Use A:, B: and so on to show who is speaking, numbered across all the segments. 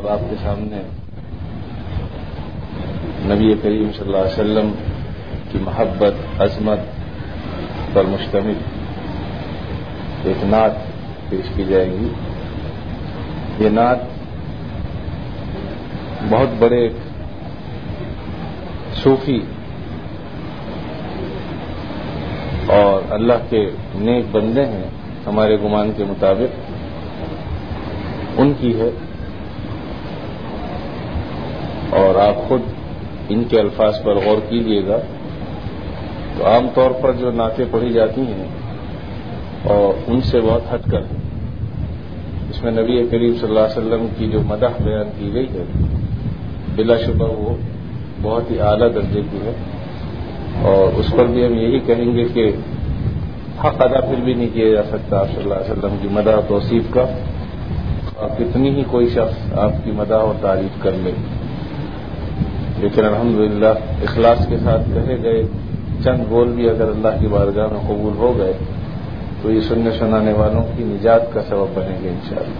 A: اب آپ کے سامنے نبی کریم صلی اللہ علیہ وسلم کی محبت عظمت پر مشتمل ایک نعت پیش کی جائے گی۔ یہ نعت بہت بڑے صوفی اور اللہ کے نیک بندے ہیں ہمارے گمان کے مطابق، ان کی ہے، اور آپ خود ان کے الفاظ پر غور کیجیے گا تو عام طور پر جو نعتیں پڑھی جاتی ہیں اور ان سے بہت ہٹ کر اس میں نبی کریم صلی اللہ علیہ وسلم کی جو مدح بیان کی گئی ہے بلا شبہ وہ بہت ہی اعلیٰ درجے کی ہے، اور اس پر بھی ہم یہی کہیں گے کہ حق ادا پھر بھی نہیں کیا جا سکتا آپ صلی اللہ علیہ وسلم کی مدح و توصیف کا، اور کتنی ہی کوئی شخص آپ کی مدح و تعریف کر لے، لیکن الحمدللہ اخلاص کے ساتھ کہے گئے چند بول بھی اگر اللہ کی بارگاہ میں قبول ہو گئے تو یہ سننے سنانے والوں کی نجات کا سبب بنے گے انشاءاللہ۔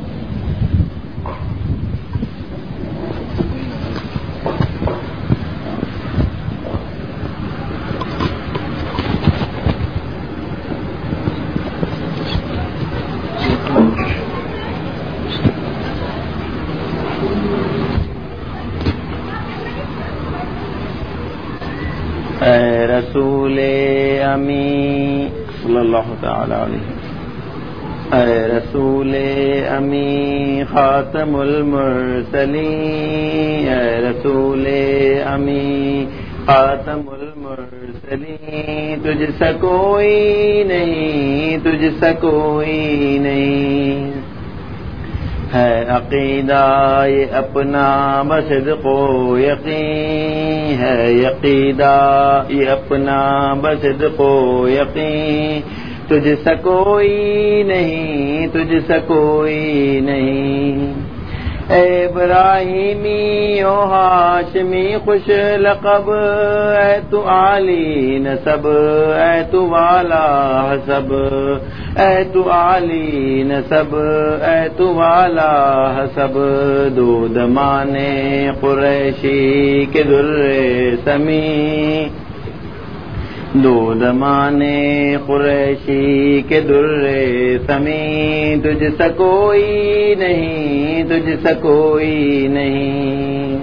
B: اے رسول امی صلی اللہ تعالی علیہ، اے رسول امی خاتم المرسلین، اے رسول امی خاتم المرسلین، تجھ سا کوئی نہیں، تجھ سا کوئی نہیں، ہے عقیدہ یہ اپنا بصدق و یقین، ہے عقیدہ یہ اپنا بصدق و یقین، تجھ سا کوئی نہیں، تجھ سا کوئی نہیں، اے ابراہیمی و ہاشمی خوش لقب، اے تو عالی نسب، اے تو والا حسب، اے تو عالی نسب، اے تو والا حسب، دو دمانے قریشی کے در سمی، دو دمانے قریشی کے در سمی، تجھ سا کوئی نہیں، تجھ سا کوئی نہیں،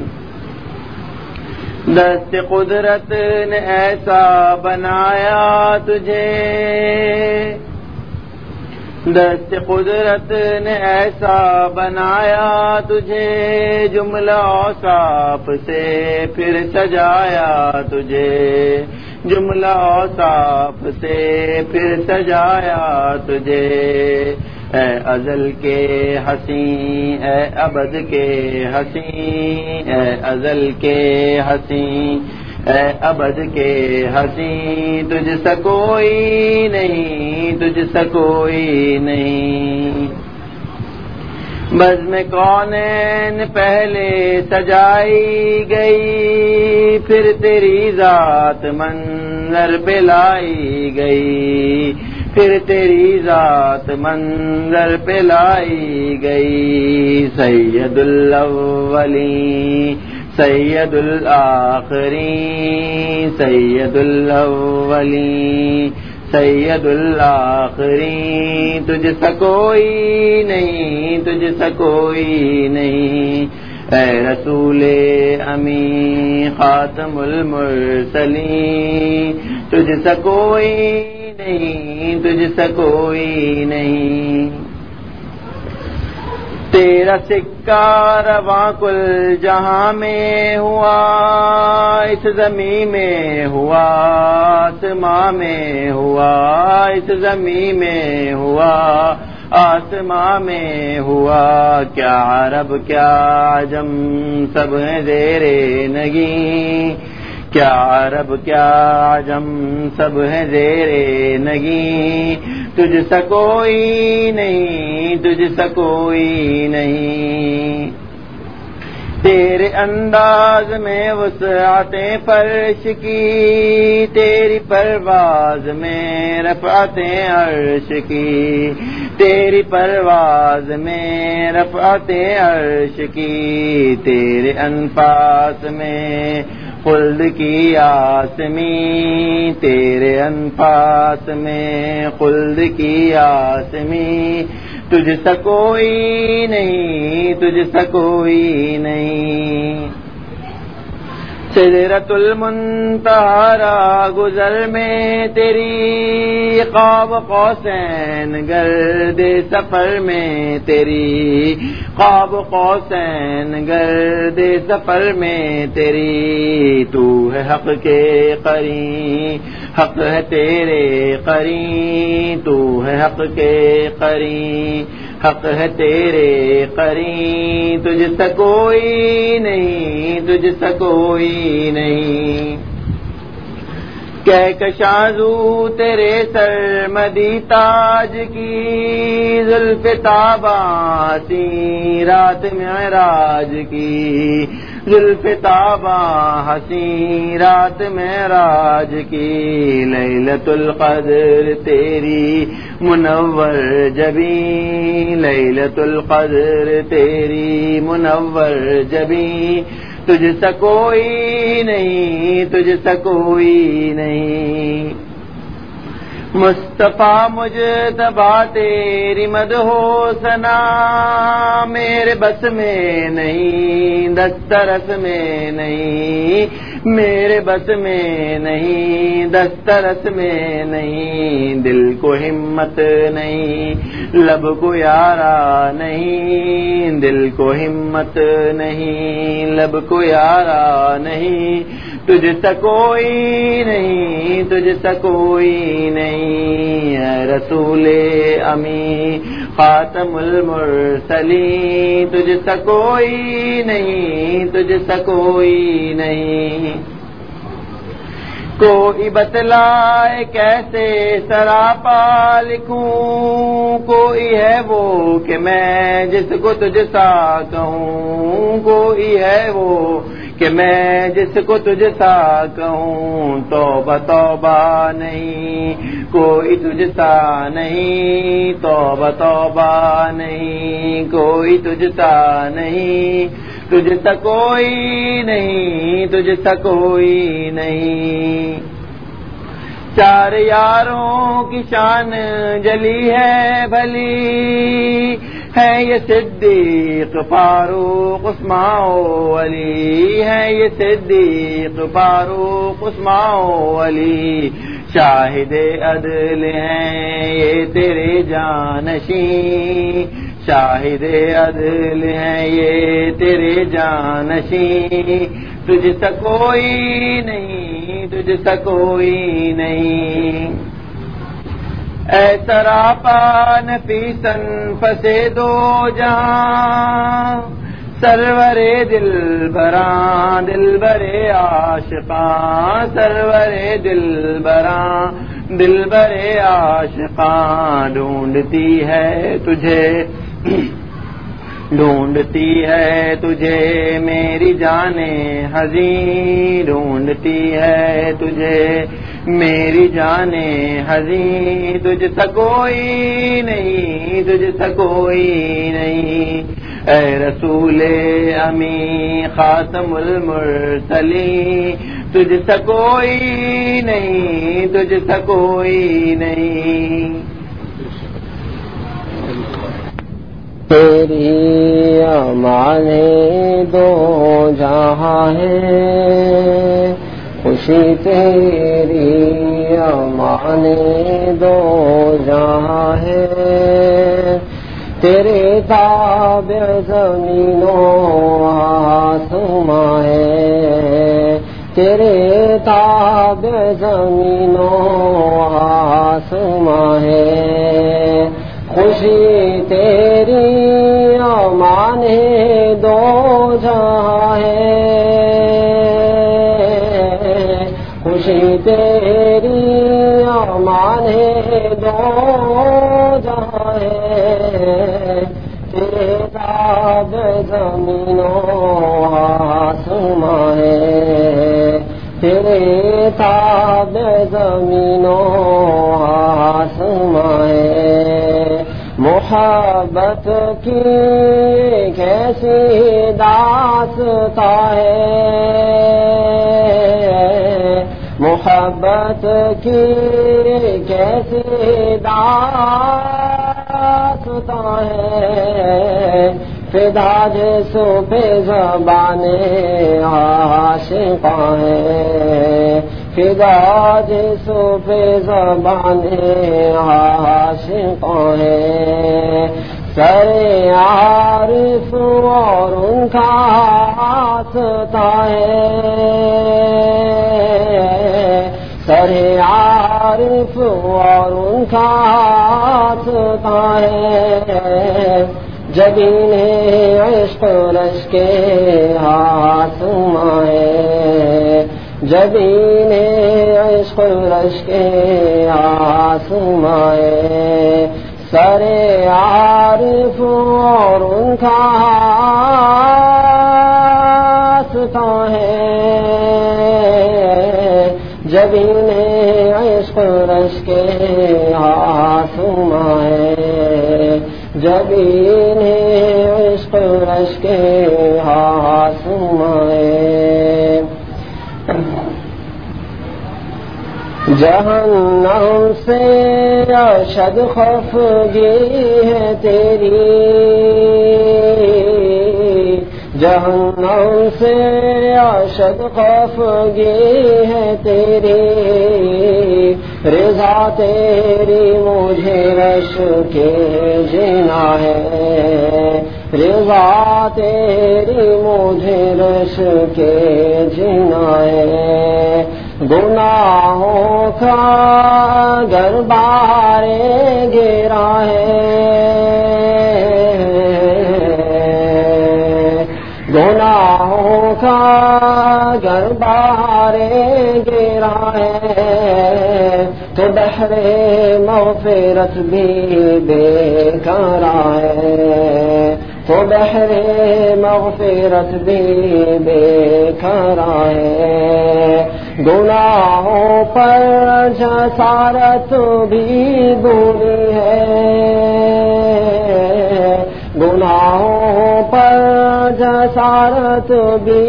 B: دست قدرت نے ایسا بنایا تجھے، دست قدرت نے ایسا بنایا تجھے، جملہ اوصاف سے پھر سجایا تجھے، جملہ اوصاف سے پھر سجایا تجھے، اے ازل کے حسین، اے ابد کے حسین، اے ازل کے حسین، اے ابد کے حسین، تجھ سا کوئی نہیں، تجھ سا کوئی نہیں، بزم کونین پہلے سجائی گئی، پھر تیری ذات منظر پہ لائی گئی، پھر تیری ذات منظر پہ لائی گئی، سید الاولین سید الآخرین، سید الاولین سید الآخرین، تجھ سا کوئی نہیں، تجھ سا کوئی نہیں، اے رسول امی خاتم المرسلین، تجھ سا کوئی نہیں، تجھ سا کوئی نہیں، تیرا سکہ رواں کل جہاں میں ہوا، اس زمین میں ہوا، آسماں میں ہوا، اس زمین میں ہوا، آسماں میں ہوا، کیا عرب کیا عجم سب ہیں زیر نگیں، کیا عرب کیا عجم سب ہیں زیر نگیں، تجھ سا کوئی نہیں، تجھ سا کوئی نہیں، تیرے انداز میں وسعت فرش کی، تیری پرواز میں رفعت عرش کی، تیری پرواز میں رفعت عرش کی، تیرے انفاس میں خلد کی آسمی، تیرے انفاس میں خلد کی آسمی، تجھ سا کوئی نہیں، تجھ سا کوئی نہیں۔ سدرۃ المنتہا راہ گزر میں تیری، قاب قوسین گرد سفر میں تیری، قاب قوسین گرد سفر میں تیری، تو ہے حق کے قرین، حق ہے تیرے قرین، تو ہے حق کے قرین، حق ہے تیرے قرین، تجھ سا کوئی نہیں، تجھ سا کوئی نہیں۔ کہکشاں تیرے سر مدی تاج کی، زلف تاباں سی رات معراج کی، زلف تاباں حسین رات معراج کی، لیلۃ القدر تیری منور جبیں، لیلۃ القدر تیری منور جبیں، تجھ سا کوئی نہیں، تجھ سا کوئی نہیں۔ مصطفیٰ مجتبیٰ تیری مدح و ثنا، میرے بس میں نہیں، دسترس میں نہیں، میرے بس میں نہیں، دسترس میں نہیں، دل کو ہمت نہیں، لب کو یارا نہیں، دل کو ہمت نہیں، لب کو یارا نہیں، تجھ سا کوئی نہیں، تجھ سا کوئی نہیں، اے رسول امی خاتم المرسلین، تجھ سا کوئی نہیں، تجھ سا کوئی نہیں۔ کوئی بتلائے کیسے سراپا لکھوں، کوئی ہے وہ کہ میں جس کو تجھ سا کہوں، کوئی ہے وہ کہ میں جس کو تجھ سا کہوں، توبہ توبہ نہیں، کوئی تجھ سا نہیں، توبہ توبہ نہیں، کوئی تجھ سا نہیں، تجھ سا کوئی نہیں، تجھ سا کوئی نہیں۔ چار یاروں کی شان جلی ہے بھلی، ہے یہ صدیق فاروق عثمان و علی، ہے یہ صدیق فاروق عثمان و علی، شاہد عدل ہیں یہ تیرے جانشین، شاہد عدل ہیں یہ تیرے جانشین، تجھ سا کوئی نہیں، تجھ سا کوئی نہیں۔ اے سراپا نفیسن فسے دو جہاں، سرور دل براں دل برے عاشقاں، سرور دل براں دل برے عاشقاں، ڈھونڈتی ہے تجھے ڈھونڈتی ہے تجھے میری جانیں حزین، ڈھونڈتی ہے تجھے میری جانیں حزین، تجھ سا کوئی نہیں، تجھ سا کوئی نہیں، اے رسول امی خاتم المرسلین، تجھ سا کوئی نہیں، تجھ سا کوئی نہیں۔
C: تیری امانیں دو جہاں ہے، خوشی تیری امانیں دو جہاں ہے، تیرے تابع زمین و آسماں ہے، تیرے تابع زمین و آسماں ہے، خوشی تیری امان دو جہاں ہے، خوشی تیری امان دو جہاں ہے، تیرے تاب زمین و آسماں ہے، تیرے تاب زمین و آسماں ہے، محبت کی کیسی داستاں ہے، محبت کی کیسی داستاں ہے، فدا جسو پہ زبان عاشقاں ہے، فدا جسو پہ زبان عاشقاں ہے، سر عارف اور ان کا آستاں ہے، سر عارف اور ان کا آستاں ہے، جبین عشق رش کے آسماں ہے، جبین عشق رش کے آسماں ہے، سر عارف اور ان کا آستاں ہے، جبین عشق رش کے آسماں ہے، جبین عشق رش کے آسماں ہے، جہنم سے اشد خفگی ہے تیری، جہنم سے اشد خفگی ہے تیری، رضا تیری مجھے رش کے جینا ہے، رضا تیری مجھے رش کے جینا ہے، گناہوں کا گربار گھیرا ہے، گناہوں کا گربار گھیرا ہے، تو بحر مغفرت بھی بے قرار ہے، تو بحر مغفرت بھی بے قرار ہے، گناہوں پر جسارت بھی بری ہے، گناہوں پر جسارت بھی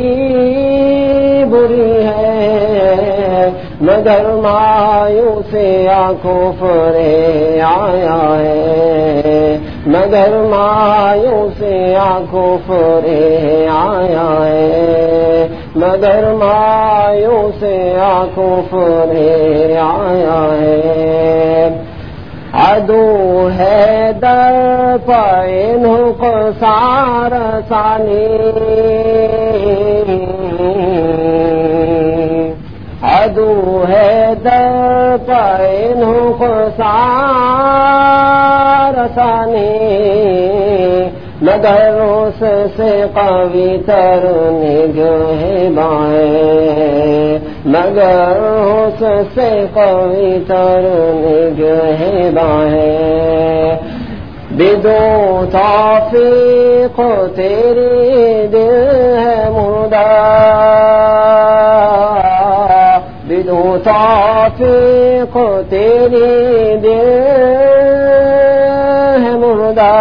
C: بری ہے، مگر مایوس کفر آیا ہے، مگر مایوس کفر آیا ہے، مگر مایوس کفر آیا ہے، عدو ہے در پہ نقصان ثانی، عدو ہے در پہ نقصان ثانی، مگر اس سے قوی تر نگہباں ہے، مگر اس سے قوی تر نگہباں ہے، بدو توفیق تیری دل ہے مردہ، بدو توفیق تیری دل ہے مردہ،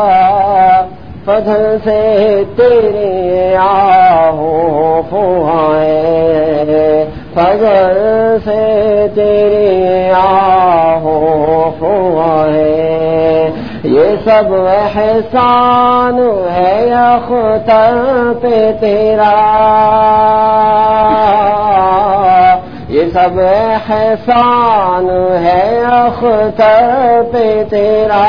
C: فضل سے تیری آہو فوائے، فضل سے تیری آہو فوائے، یہ سب احسان ہے اختر پہ تیرا، یہ سب احسان ہے اختر پہ تیرا،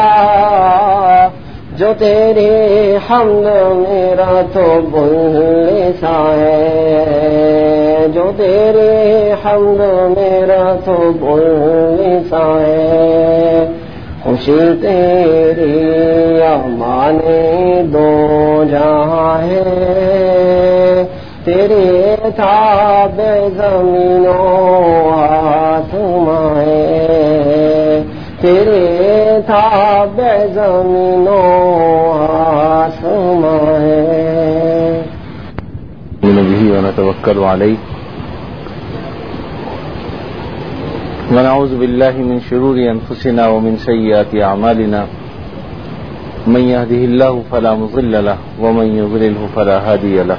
C: جو تیری حمد میرا تو بلسان ہے، جو تیری حمد میرا تو بلسان ہے، خوشی تیری امان دو جہاں ہے، تیرے تاب زمین و آسماں ہے، تیرے تاب زمین و آسماں
A: ونتوكل عليه ونعوذ بالله من شرور أنفسنا ومن سيئات أعمالنا من يهده الله فلا مضل له ومن يضلله فلا هادي له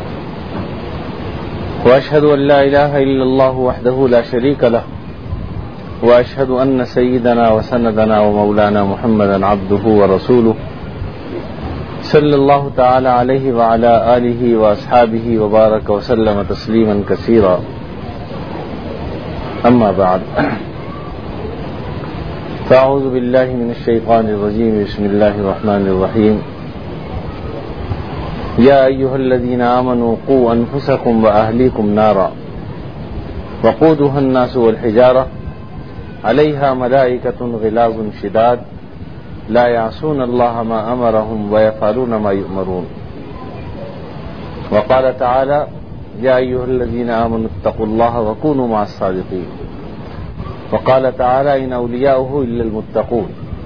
A: وأشهد أن لا إله إلا الله وحده لا شريك له وأشهد أن سيدنا وسندنا ومولانا محمدا عبده ورسوله صلى الله تعالى عليه وعلى آله وأصحابه وبارك وسلم تسليما كثيرا أما بعد فأعوذ بالله من الشيطان الرجيم بسم الله الرحمن الرحيم يا أيها الذين آمنوا قوا أنفسكم وأهليكم نارا وقودها الناس والحجارة عليها ملائكة غلاظ شداد لا يعصون الله ما أمرهم ويفعلون ما يؤمرون وقال تعالى يا أيها الذين آمنوا اتقوا الله وكونوا مع الصادقين وقال تعالى إن أولياؤه إلا المتقون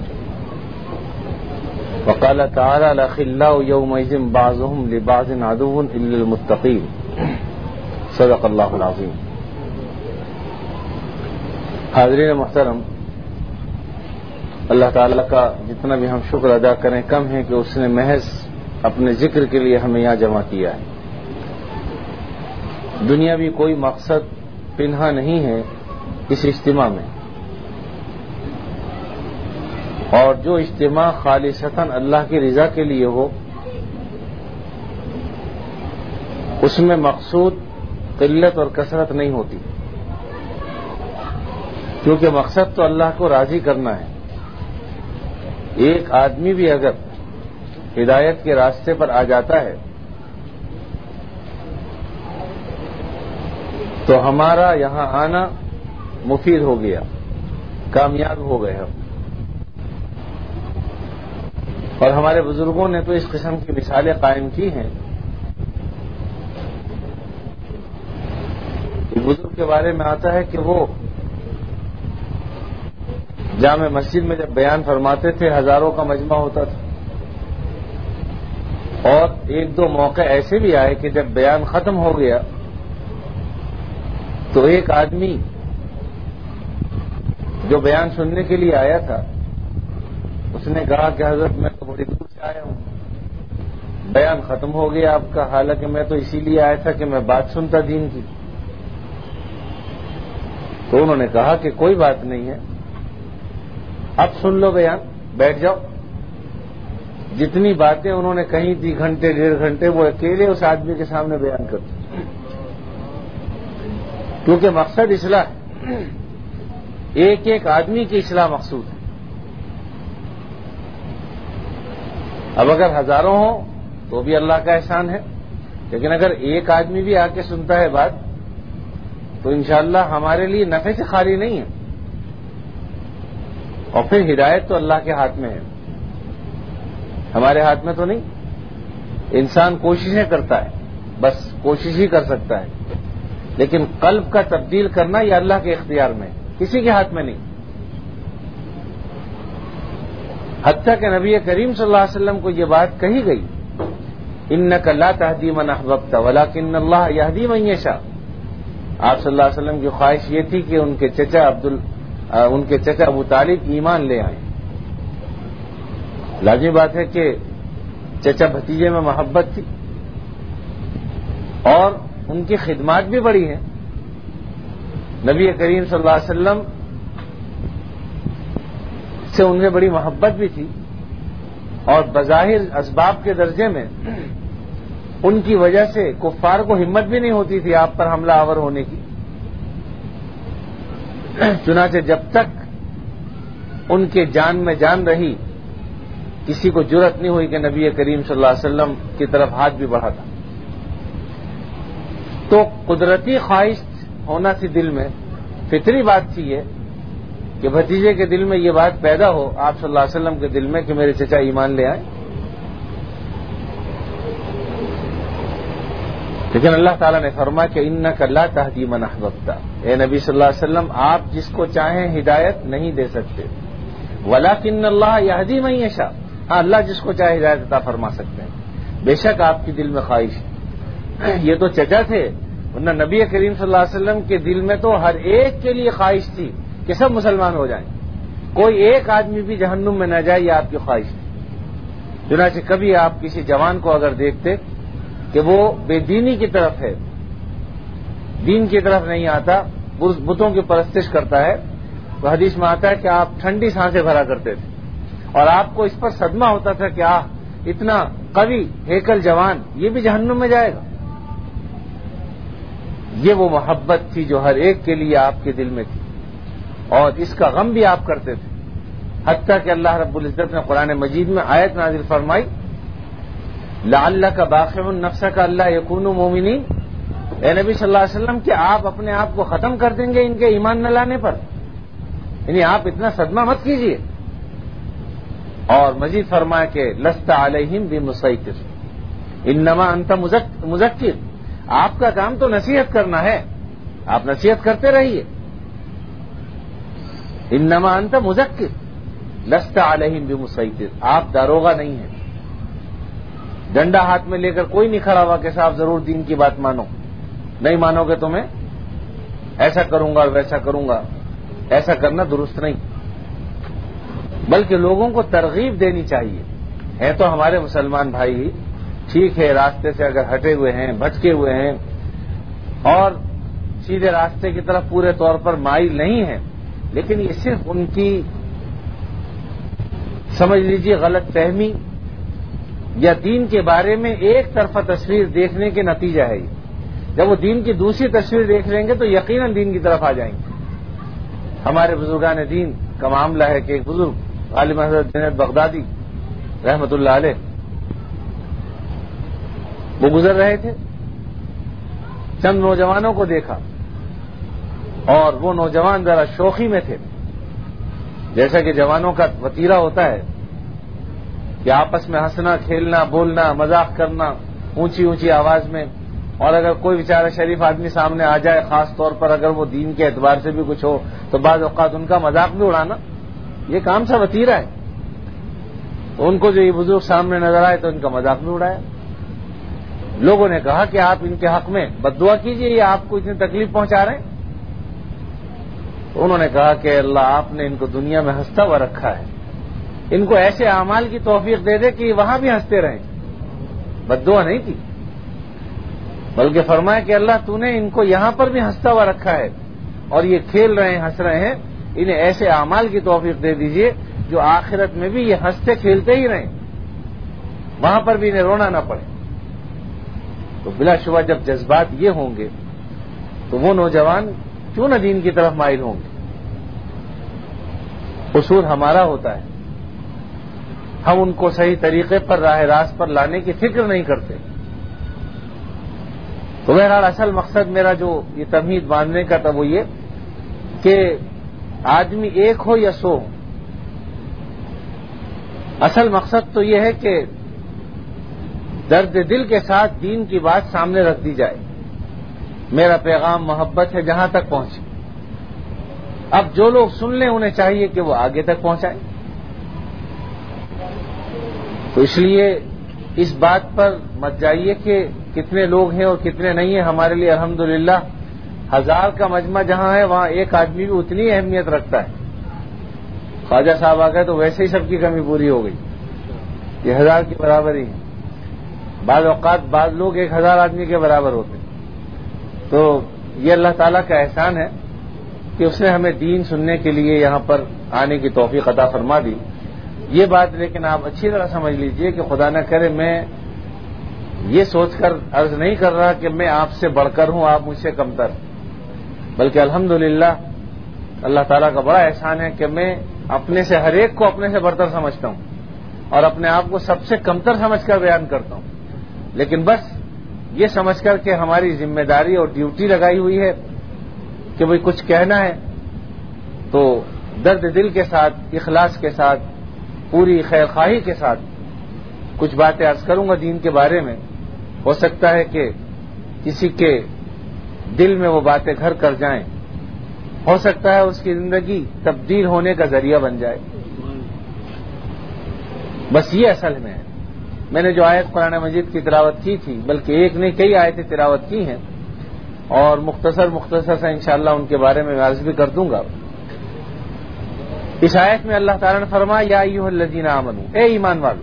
A: وقال تعالى الأخلاء يومئذ بعضهم لبعض عدو إلا المتقين صدق الله العظيم. حاضرین محترم، اللہ تعالیٰ کا جتنا بھی ہم شکر ادا کریں کم ہے کہ اس نے محض اپنے ذکر کے لیے ہمیں یہاں جمع کیا ہے. دنیاوی کوئی مقصد پنہا نہیں ہے اس اجتماع میں، اور جو اجتماع خالصتاً اللہ کی رضا کے لیے ہو اس میں مقصود قلت اور کثرت نہیں ہوتی، کیونکہ مقصد تو اللہ کو راضی کرنا ہے. ایک آدمی بھی اگر ہدایت کے راستے پر آ جاتا ہے تو ہمارا یہاں آنا مفید ہو گیا، کامیاب ہو گئے ہم. اور ہمارے بزرگوں نے تو اس قسم کی مثالیں قائم کی ہیں. ایک بزرگ کے بارے میں آتا ہے کہ وہ جامع مسجد میں جب بیان فرماتے تھے ہزاروں کا مجمع ہوتا تھا، اور ایک دو موقع ایسے بھی آئے کہ جب بیان ختم ہو گیا تو ایک آدمی جو بیان سننے کے لیے آیا تھا اس نے کہا کہ حضرت میں تو بڑی دور سے آیا ہوں، بیان ختم ہو گیا آپ کا، حالانکہ میں تو اسی لیے آیا تھا کہ میں بات سنتا دین کی. تو انہوں نے کہا کہ کوئی بات نہیں ہے، اب سن لو بیان، بیٹھ جاؤ. جتنی باتیں انہوں نے کہی تھی گھنٹے ڈیڑھ گھنٹے وہ اکیلے اس آدمی کے سامنے بیان کرتے، کیونکہ مقصد اصلاح ہے. ایک ایک آدمی کی اصلاح مقصود ہے. اب اگر ہزاروں ہوں تو بھی اللہ کا احسان ہے، لیکن اگر ایک آدمی بھی آ کے سنتا ہے بات تو انشاءاللہ ہمارے لیے نفع سے خالی نہیں ہے. اور پھر ہدایت تو اللہ کے ہاتھ میں ہے، ہمارے ہاتھ میں تو نہیں. انسان کوششیں کرتا ہے، بس کوشش ہی کر سکتا ہے، لیکن قلب کا تبدیل کرنا یہ اللہ کے اختیار میں ہے، کسی کے ہاتھ میں نہیں. حتیٰ کہ نبی کریم صلی اللہ علیہ وسلم کو یہ بات کہی گئی انک لا تہدی من احببت ولکن اللہ یہدی من یشاء. آپ صلی اللہ علیہ وسلم کی خواہش یہ تھی کہ ان کے چچا ابو طالب ایمان لے آئیں. لازمی بات ہے کہ چچا بھتیجے میں محبت تھی اور ان کی خدمات بھی بڑی ہیں. نبی کریم صلی اللہ علیہ وسلم سے ان میں بڑی محبت بھی تھی، اور بظاہر اسباب کے درجے میں ان کی وجہ سے کفار کو ہمت بھی نہیں ہوتی تھی آپ پر حملہ آور ہونے کی. چنانچہ جب تک ان کے جان میں جان رہی کسی کو جرأت نہیں ہوئی کہ نبی کریم صلی اللہ علیہ وسلم کی طرف ہاتھ بھی بڑھا تھا. تو قدرتی خواہش ہونا تھی دل میں، فطری بات تھی یہ کہ بھتیجے کے دل میں یہ بات پیدا ہو آپ صلی اللہ علیہ وسلم کے دل میں کہ میرے چچا ایمان لے آئیں. لیکن اللہ تعالیٰ نے فرمایا کہ انک لا تہدی من احببت، اے نبی صلی اللہ علیہ وسلم آپ جس کو چاہیں ہدایت نہیں دے سکتے، ولکن اللہ یہدی من یشاء، ہاں اللہ جس کو چاہے ہدایت عطا فرما سکتے ہیں. بے شک آپ کی دل میں خواہش ہے. یہ تو چچا تھے
D: ورنہ نبی کریم صلی اللہ علیہ وسلم کے دل میں تو ہر ایک کے لیے خواہش تھی کہ سب مسلمان ہو جائیں، کوئی ایک آدمی بھی جہنم میں نہ جائے، یہ آپ کی خواہش تھی۔ چنانچہ کبھی آپ کسی جوان کو اگر دیکھتے کہ وہ بے دینی کی طرف ہے، دین کی طرف نہیں آتا، بتوں کی پرستش کرتا ہے، تو حدیث میں آتا ہے کہ آپ ٹھنڈی سانسیں بھرا کرتے تھے اور آپ کو اس پر صدمہ ہوتا تھا کہ اتنا قوی ہیکل جوان یہ بھی جہنم میں جائے گا۔ یہ وہ محبت تھی جو ہر ایک کے لیے آپ کے دل میں تھی، اور اس کا غم بھی آپ کرتے تھے، حتیٰ کہ اللہ رب العزت نے قرآن مجید میں آیت نازل فرمائی لعلک باخع نفسک الا یکونوا مؤمنین، اے نبی صلی اللہ علیہ وسلم کہ آپ اپنے آپ کو ختم کر دیں گے ان کے ایمان نہ لانے پر، یعنی آپ اتنا صدمہ مت کیجیے۔ اور مزید فرمایا کہ لست علیہم بمسیطر انما انت مذکر، آپ کا کام تو نصیحت کرنا ہے، آپ نصیحت کرتے رہیے۔ انما انت مذکر لست علیہم بمسیطر، آپ داروغہ نہیں ہیں، ڈنڈا ہاتھ میں لے کر کوئی نہیں کھڑا ہوا کہ صاحب ضرور دین کی بات مانو، نہیں مانو گے تو میں ایسا کروں گا اور ویسا کروں گا، ایسا کرنا درست نہیں، بلکہ لوگوں کو ترغیب دینی چاہیے۔ ہیں تو ہمارے مسلمان بھائی ٹھیک ہے، راستے سے اگر ہٹے ہوئے ہیں، بھٹکے ہوئے ہیں اور سیدھے راستے کی طرف پورے طور پر مائل نہیں ہیں، لیکن یہ صرف ان کی سمجھ لیجیے غلط فہمی یا دین کے بارے میں ایک طرفہ تصویر دیکھنے کے نتیجہ ہے۔ جب وہ دین کی دوسری تصویر دیکھ لیں گے تو یقیناً دین کی طرف آ جائیں گے۔ ہمارے بزرگان دین کا معاملہ ہے کہ ایک بزرگ عالم حضرت جنید بغدادی رحمت اللہ علیہ وہ گزر رہے تھے، چند نوجوانوں کو دیکھا اور وہ نوجوان ذرا شوخی میں تھے، جیسا کہ جوانوں کا وتیرہ ہوتا ہے کہ آپس میں ہنسنا، کھیلنا، بولنا، مذاق کرنا اونچی اونچی آواز میں، اور اگر کوئی بیچارہ شریف آدمی سامنے آ جائے، خاص طور پر اگر وہ دین کے اعتبار سے بھی کچھ ہو تو بعض اوقات ان کا مذاق بھی اڑانا، یہ کام سا وتیرہ ہے۔ تو ان کو جو یہ بزرگ سامنے نظر آئے تو ان کا مذاق بھی اڑایا۔ لوگوں نے کہا کہ آپ ان کے حق میں بد دعا کیجیے، یہ آپ کو اتنی تکلیف پہنچا رہے ہیں۔ تو انہوں نے کہا کہ اللہ آپ نے ان کو دنیا میں ہنستا ہوا رکھا ہے، ان کو ایسے اعمال کی توفیق دے دے کہ وہاں بھی ہنستے رہیں۔ بد دعا نہیں کی، بلکہ فرمایا کہ اللہ تو نے ان کو یہاں پر بھی ہنستا ہوا رکھا ہے اور یہ کھیل رہے ہیں، ہنس رہے ہیں، انہیں ایسے اعمال کی توفیق دے دیجئے جو آخرت میں بھی یہ ہنستے کھیلتے ہی رہیں، وہاں پر بھی انہیں رونا نہ پڑے۔ تو بلا شبہ جب جذبات یہ ہوں گے تو وہ نوجوان کیوں نہ دین کی طرف مائل ہوں گے۔ قصور ہمارا ہوتا ہے، ہم ان کو صحیح طریقے پر، راہ راست پر لانے کی فکر نہیں کرتے۔ تو بہرحال اصل مقصد میرا جو یہ تمہید باندھنے کا تھا وہ یہ کہ آدمی ایک ہو یا سو ہو، اصل مقصد تو یہ ہے کہ درد دل کے ساتھ دین کی بات سامنے رکھ دی جائے۔ میرا پیغام محبت ہے جہاں تک پہنچے، اب جو لوگ سن لیں انہیں چاہیے کہ وہ آگے تک پہنچائیں۔ تو اس لیے اس بات پر مت جائیے کہ کتنے لوگ ہیں اور کتنے نہیں ہیں، ہمارے لیے الحمدللہ 1000 کا مجمع جہاں ہے وہاں ایک آدمی بھی اتنی اہمیت رکھتا ہے۔ خواجہ صاحب آ گئے تو ویسے ہی سب کی کمی پوری ہو گئی، یہ 1000 کی برابر ہی ہے۔ بعض اوقات بعض لوگ 1000 آدمی کے برابر ہوتے ہیں۔ تو یہ اللہ تعالیٰ کا احسان ہے کہ اس نے ہمیں دین سننے کے لیے یہاں پر آنے کی توفیق عطا فرما دی۔ یہ بات لیکن آپ اچھی طرح سمجھ لیجئے کہ خدا نہ کرے میں یہ سوچ کر عرض نہیں کر رہا کہ میں آپ سے بڑھ کر ہوں، آپ مجھ سے کمتر، بلکہ الحمدللہ اللہ تعالیٰ کا بڑا احسان ہے کہ میں اپنے سے ہر ایک کو اپنے سے برتر سمجھتا ہوں اور اپنے آپ کو سب سے کمتر سمجھ کر بیان کرتا ہوں، لیکن بس یہ سمجھ کر کہ ہماری ذمہ داری اور ڈیوٹی لگائی ہوئی ہے کہ بھئی کچھ کہنا ہے تو درد دل کے ساتھ، اخلاص کے ساتھ، پوری خیر خواہی کے ساتھ کچھ باتیں عرض کروں گا دین کے بارے میں۔ ہو سکتا ہے کہ کسی کے دل میں وہ باتیں گھر کر جائیں، ہو سکتا ہے اس کی زندگی تبدیل ہونے کا ذریعہ بن جائے، بس یہ اصل میں ہے۔ میں نے جو آیت قرآن مجید کی تلاوت کی تھی، بلکہ ایک نہیں کئی آیتیں تلاوت کی ہیں، اور مختصر سے انشاءاللہ ان کے بارے میں عرض بھی کر دوں گا. اس آیت میں اللہ تعالیٰ نے فرمایا یا ایھا الذین آمنوا، اے ایمان والو.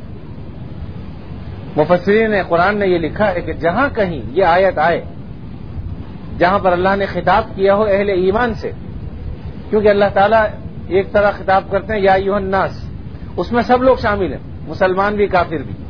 D: مفسرین قرآن نے یہ لکھا ہے کہ جہاں کہیں یہ آیت آئے جہاں پر اللہ نے خطاب کیا ہو اہل ایمان سے، کیونکہ اللہ تعالیٰ ایک طرح خطاب کرتے ہیں یا ایھا الناس، اس میں سب لوگ شامل ہیں، مسلمان بھی کافر بھی.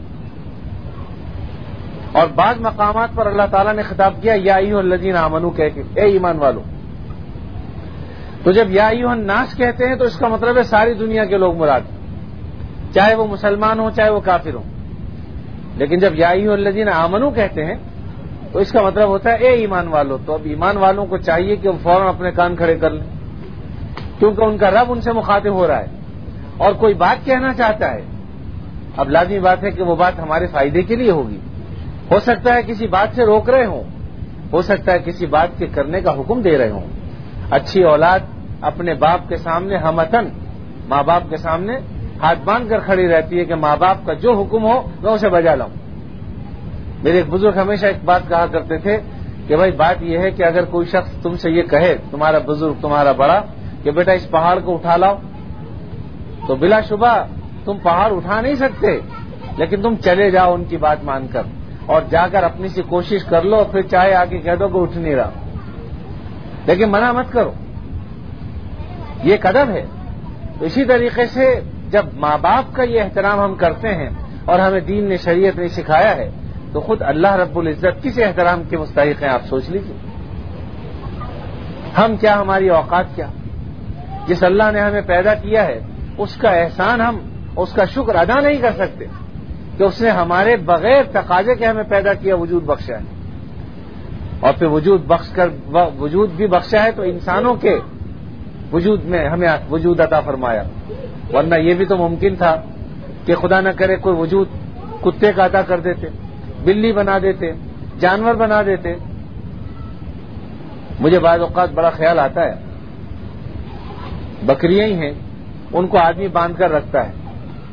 D: اور بعض مقامات پر اللہ تعالیٰ نے خطاب کیا یا ایھا الذین آمنوا کہہ کے، اے ایمان والو. تو جب یا ایھا الناس کہتے ہیں تو اس کا مطلب ہے ساری دنیا کے لوگ مراد، چاہے وہ مسلمان ہوں چاہے وہ کافر ہوں. لیکن جب یا ایھا الذین آمنوا کہتے ہیں تو اس کا مطلب ہوتا ہے اے ایمان والو. تو اب ایمان والوں کو چاہیے کہ وہ فوراً اپنے کان کھڑے کر لیں، کیونکہ ان کا رب ان سے مخاطب ہو رہا ہے اور کوئی بات کہنا چاہتا ہے. اب لازمی بات ہے کہ وہ بات ہمارے فائدے کے لیے ہوگی. ہو سکتا ہے کسی بات سے روک رہے ہوں، ہو سکتا ہے کسی بات کے کرنے کا حکم دے رہے ہوں. اچھی اولاد اپنے باپ کے سامنے ہمتن ماں باپ کے سامنے ہاتھ باندھ کر کھڑی رہتی ہے کہ ماں باپ کا جو حکم ہو میں اسے بجا لاؤں. میرے ایک بزرگ ہمیشہ ایک بات کہا کرتے تھے کہ بھائی بات یہ ہے کہ اگر کوئی شخص تم سے یہ کہے، تمہارا بزرگ تمہارا بڑا، کہ بیٹا اس پہاڑ کو اٹھا لاؤ، تو بلا شبہ تم پہاڑ اٹھا نہیں سکتے، لیکن تم چلے جاؤ ان کی بات مان کر اور جا کر اپنی سی کوشش کر لو، پھر چاہے آ کے کہہ دو کہ اٹھ نہیں رہا، لیکن منع مت کرو. یہ ایک ادب ہے. تو اسی طریقے سے جب ماں باپ کا یہ احترام ہم کرتے ہیں اور ہمیں دین نے شریعت نے سکھایا ہے تو خود اللہ رب العزت کس احترام کے مستحق ہیں آپ سوچ لیجیے. ہم کیا، ہماری اوقات کیا. جس اللہ نے ہمیں پیدا کیا ہے اس کا احسان ہم اس کا شکر ادا نہیں کر سکتے کہ اس نے ہمارے بغیر تقاضے کے ہمیں پیدا کیا، وجود بخشا ہے، اور پھر وجود بھی بخشا ہے تو انسانوں کے وجود میں ہمیں وجود عطا فرمایا. ورنہ یہ بھی تو ممکن تھا کہ خدا نہ کرے کوئی وجود کتے کا عطا کر دیتے، بلی بنا دیتے، جانور بنا دیتے. مجھے بعض اوقات بڑا خیال آتا ہے، بکریاں ہی ہیں، ان کو آدمی باندھ کر رکھتا ہے.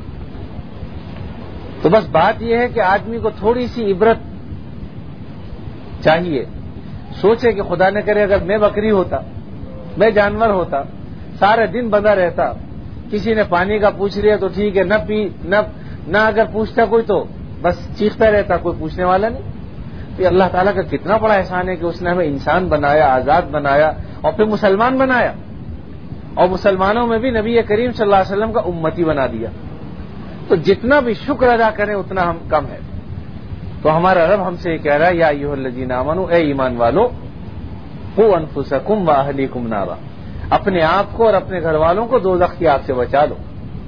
D: تو بس بات یہ ہے کہ آدمی کو تھوڑی سی عبرت چاہیے. سوچے کہ خدا نہ کرے اگر میں بکری ہوتا، میں جانور ہوتا، سارے دن بندھا رہتا، کسی نے پانی کا پوچھ لیا تو ٹھیک ہے، نہ اگر پوچھتا کوئی تو بس چیختا رہتا، کوئی پوچھنے والا نہیں. تو اللہ تعالیٰ کا کتنا بڑا احسان ہے کہ اس نے ہمیں انسان بنایا، آزاد بنایا اور پھر مسلمان بنایا، اور مسلمانوں میں بھی نبی کریم صلی اللہ علیہ وسلم کا امتی بنا دیا. تو جتنا بھی شکر ادا کریں اتنا ہم کم ہے. تو ہمارا رب ہم سے یہ کہہ رہا ہے یا ایھا الذین آمنوا، اے ایمان والو، قوا انفسکم واہلیکم نارا، اپنے آپ کو اور اپنے گھر والوں کو دوزخ کی آگ سے بچا لو.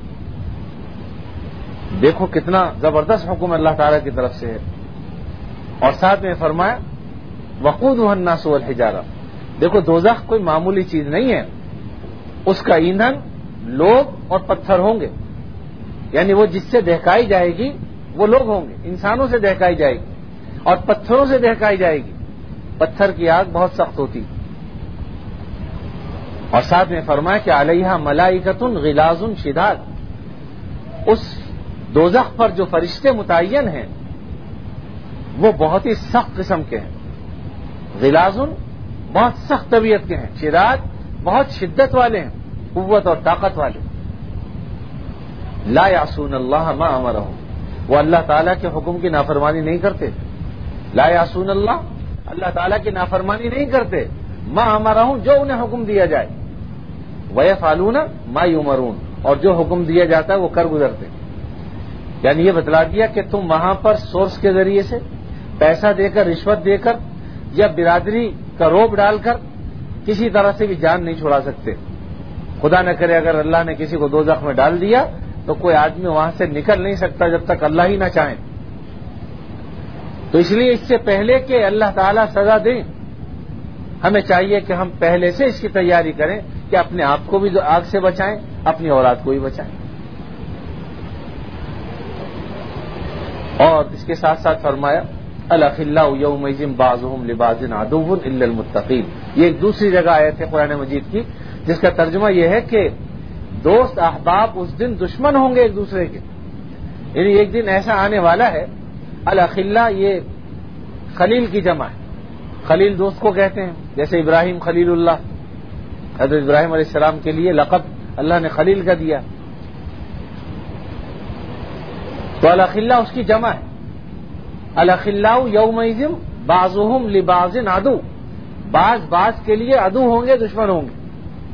D: دیکھو کتنا زبردست حکم اللہ تعالیٰ کی طرف سے ہے. اور ساتھ میں فرمایا وقودھا الناس والحجارہ. دیکھو دوزخ کوئی معمولی چیز نہیں ہے، اس کا ایندھن لوگ اور پتھر ہوں گے. یعنی وہ جس سے دہکائی جائے گی وہ لوگ ہوں گے، انسانوں سے دہکائی جائے گی اور پتھروں سے دہکائی جائے گی. پتھر کی آگ بہت سخت ہوتی. اور ساتھ میں فرمایا کہ علیہا ملائکۃ غلاظ شداد، اس دوزخ پر جو فرشتے متعین ہیں وہ بہت ہی سخت قسم کے ہیں. غلاظ بہت سخت طبیعت کے ہیں، شداد بہت شدت والے ہیں، قوت اور طاقت والے. لا یعصون اللہ ما امرہم، وہ اللہ تعالیٰ کے حکم کی نافرمانی نہیں کرتے. لا یعصون اللہ تعالیٰ کی نافرمانی نہیں کرتے، ما امرہم، جو انہیں حکم دیا جائے، ویفعلون ما یؤمرون، اور جو حکم دیا جاتا ہے وہ کر گزرتے. یعنی یہ بتلا دیا کہ تم وہاں پر سورس کے ذریعے سے پیسہ دے کر، رشوت دے کر یا برادری کا روب ڈال کر کسی طرح سے بھی جان نہیں چھڑا سکتے. خدا نہ کرے اگر اللہ نے کسی کو دوزخ میں ڈال دیا تو کوئی آدمی وہاں سے نکل نہیں سکتا جب تک اللہ ہی نہ چاہے. تو اس لیے اس سے پہلے کہ اللہ تعالیٰ سزا دیں، ہمیں چاہیے کہ ہم پہلے سے اس کی تیاری کریں کہ اپنے آپ کو بھی آگ سے بچائیں، اپنی اولاد کو بھی بچائیں. اور اس کے ساتھ ساتھ فرمایا الاخلاء یومئذ بعضهم لبعض عدو الا المتقین. یہ ایک دوسری جگہ آیت ہے قرآن مجید کی جس کا ترجمہ یہ ہے کہ دوست احباب اس دن دشمن ہوں گے ایک دوسرے کے. یعنی ایک دن ایسا آنے والا ہے، الاخلاء یہ خلیل کی جمع ہے، خلیل دوست کو کہتے ہیں، جیسے ابراہیم خلیل اللہ، حضرت ابراہیم علیہ السلام کے لیے لقب اللہ نے خلیل کا دیا. تو الاخلاء اس کی جمع ہے. الاخلاء یومئذ بعضهم لبعض عدو، بعض کے لیے عدو ہوں گے، دشمن ہوں گے.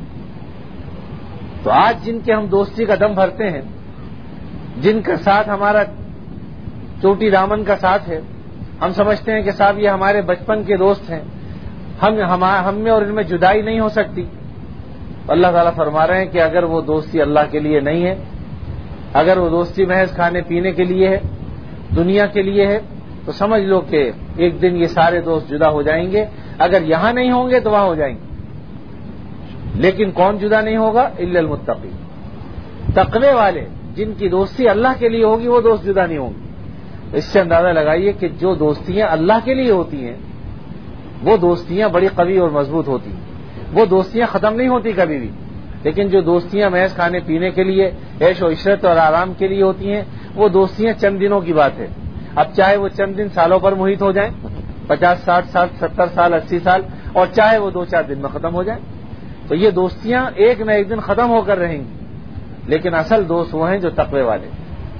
D: تو آج جن کے ہم دوستی کا دم بھرتے ہیں، جن کا ساتھ ہمارا چوٹی دامن کا ساتھ ہے، ہم سمجھتے ہیں کہ صاحب یہ ہمارے بچپن کے دوست ہیں، ہم میں اور ان میں جدائی نہیں ہو سکتی. اللہ تعالیٰ فرما رہے ہیں کہ اگر وہ دوستی اللہ کے لیے نہیں ہے، اگر وہ دوستی محض کھانے پینے کے لیے ہے، دنیا کے لیے ہے، تو سمجھ لو کہ ایک دن یہ سارے دوست جدا ہو جائیں گے. اگر یہاں نہیں ہوں گے تو وہاں ہو جائیں گے. لیکن کون جدا نہیں ہوگا؟ الا المتقین، تقوی والے جن کی دوستی اللہ کے لیے ہوگی وہ دوست جدا نہیں ہوں گے. اس سے اندازہ لگائیے کہ جو دوستیاں اللہ کے لیے ہوتی ہیں وہ دوستیاں بڑی قوی اور مضبوط ہوتی ہیں. وہ دوستیاں ختم نہیں ہوتی کبھی بھی. لیکن جو دوستیاں محض کھانے پینے کے لیے، عیش و عشرت اور آرام کے لیے ہوتی ہیں، وہ دوستیاں چند دنوں کی بات ہے. اب چاہے وہ چند دن سالوں پر محیط ہو جائیں، 50 60 سال 70 سال 80 سال، اور چاہے وہ 2-4 دن میں ختم ہو جائیں، تو یہ دوستیاں ایک نہ ایک دن ختم ہو کر رہیں گی. لیکن اصل دوست وہ ہیں جو تقوی والے.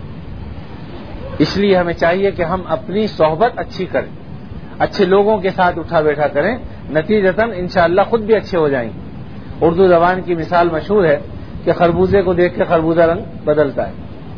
D: اس لیے ہمیں چاہیے کہ ہم اپنی صحبت اچھی کریں، اچھے لوگوں کے ساتھ اٹھا بیٹھا کریں، نتیجتاً انشاءاللہ خود بھی اچھے ہو جائیں گے. اردو زبان کی مثال مشہور ہے کہ خربوزے کو دیکھ کے خربوزہ رنگ بدلتا ہے.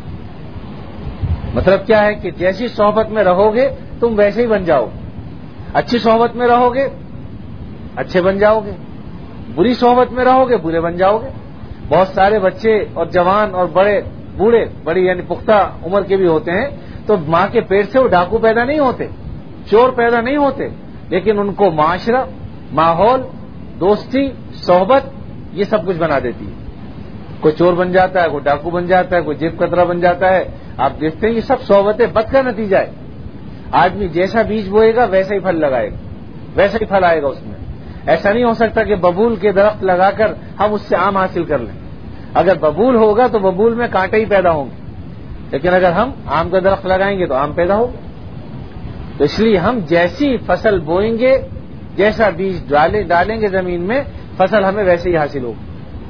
D: مطلب کیا ہے کہ جیسی صحبت میں رہو گے تم ویسے ہی بن جاؤ. اچھی صحبت میں رہو گے اچھے بن جاؤ گے، بری صحبت میں رہو گے برے بن جاؤ گے. بہت سارے بچے اور جوان اور بوڑھے بڑی یعنی پختہ عمر کے بھی ہوتے ہیں، تو ماں کے پیٹ سے وہ ڈاکو پیدا نہیں ہوتے، چور پیدا نہیں ہوتے، لیکن ان کو معاشرہ، ماحول، دوستی، صحبت یہ سب کچھ بنا دیتی ہے. کوئی چور بن جاتا ہے، کوئی ڈاکو بن جاتا ہے، کوئی جیب کترا بن جاتا ہے. آپ دیکھتے ہیں یہ سب صحبت بد کا نتیجہ ہے. آدمی جیسا بیج بوئے گا ویسا ہی پھل لگائے گا، ویسا ہی پھل آئے گا اس میں. ایسا نہیں ہو سکتا کہ ببول کے درخت لگا کر ہم اس سے آم حاصل کر لیں. اگر ببول ہوگا تو ببول میں کانٹے ہی پیدا ہوں گے، لیکن اگر ہم آم کا درخت لگائیں گے تو آم پیدا ہوگا. تو اس لیے ہم جیسی فصل بوئیں گے، جیسا بیج ڈالیں گے زمین میں، فصل ہمیں ویسے ہی حاصل ہوگی.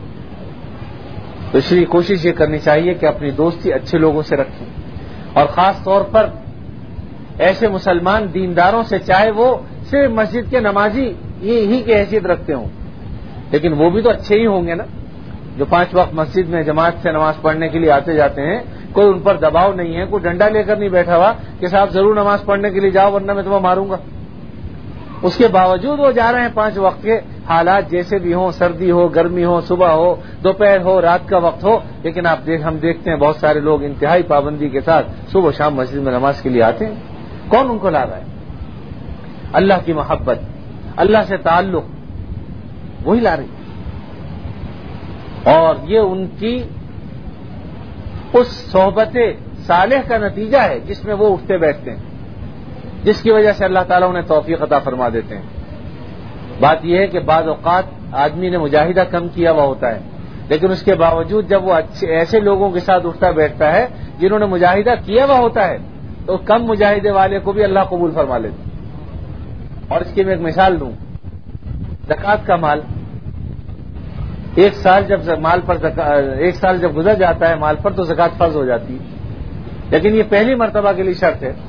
D: تو اس لیے کوشش یہ کرنی چاہیے کہ اپنی دوستی اچھے لوگوں سے رکھیں، اور خاص طور پر ایسے مسلمان دینداروں سے، چاہے وہ صرف مسجد کے نمازی ہی کی حیثیت رکھتے ہوں، لیکن وہ بھی تو اچھے ہی ہوں گے نا، جو 5 وقت مسجد میں جماعت سے نماز پڑھنے کے لیے آتے جاتے ہیں. کوئی ان پر دباؤ نہیں ہے، کوئی ڈنڈا لے کر نہیں بیٹھا ہوا کہ صاحب ضرور نماز پڑھنے کے لیے جاؤ ورنہ میں تمہیں ماروں گا. اس کے باوجود وہ جا رہے ہیں 5 وقت کے، حالات جیسے بھی ہوں، سردی ہو، گرمی ہو، صبح ہو، دوپہر ہو، رات کا وقت ہو. لیکن ہم دیکھتے ہیں بہت سارے لوگ انتہائی پابندی کے ساتھ صبح و شام مسجد میں نماز کے لیے آتے ہیں. کون ان کو لا رہا ہے؟ اللہ کی محبت، اللہ سے تعلق، وہی لا رہی ہے. اور یہ ان کی اس صحبت صالح کا نتیجہ ہے جس میں وہ اٹھتے بیٹھتے ہیں، جس کی وجہ سے اللہ تعالیٰ انہیں توفیق عطا فرما دیتے ہیں. بات یہ ہے کہ بعض اوقات آدمی نے مجاہدہ کم کیا ہوا ہوتا ہے، لیکن اس کے باوجود جب وہ ایسے لوگوں کے ساتھ اٹھتا بیٹھتا ہے جنہوں نے مجاہدہ کیا ہوا ہوتا ہے، تو کم مجاہدے والے کو بھی اللہ قبول فرما لیتے. اور اس کی میں ایک مثال دوں. زکوٰۃ کا مال، ایک سال جب گزر جاتا ہے مال پر تو زکوٰۃ فرض ہو جاتی ہے. لیکن یہ پہلی مرتبہ کے لیے شرط ہے.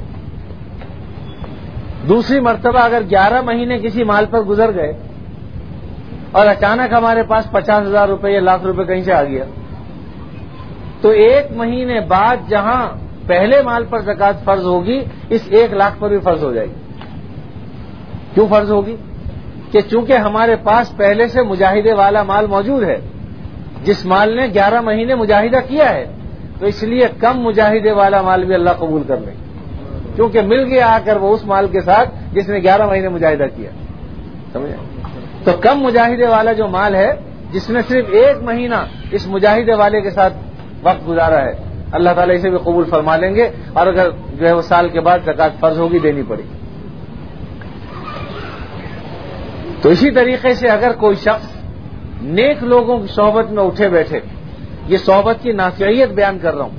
D: دوسری مرتبہ اگر 11 مہینے کسی مال پر گزر گئے اور اچانک ہمارے پاس 50,000 روپے یا لاکھ روپے کہیں سے آ گیا، تو 1 مہینے بعد جہاں پہلے مال پر زکوٰۃ فرض ہوگی، اس 1 لاکھ پر بھی فرض ہو جائے گی. کیوں فرض ہوگی؟ کہ چونکہ ہمارے پاس پہلے سے مجاہدے والا مال موجود ہے، جس مال نے 11 مہینے مجاہدہ کیا ہے، تو اس لیے کم مجاہدے والا مال بھی اللہ قبول کر لے، کیونکہ مل گیا آ کر وہ اس مال کے ساتھ جس نے 11 مہینے مجاہدہ کیا. سمجھے؟ تو کم مجاہدے والا جو مال ہے، جس نے صرف 1 مہینہ اس مجاہدے والے کے ساتھ وقت گزارا ہے، اللہ تعالیٰ اسے بھی قبول فرما لیں گے. اور اگر جو ہے وہ سال کے بعد زکوٰۃ فرض ہوگی، دینی پڑے گی. تو اسی طریقے سے اگر کوئی شخص نیک لوگوں کی صحبت میں اٹھے بیٹھے، یہ صحبت کی نافعیت بیان کر رہا ہوں،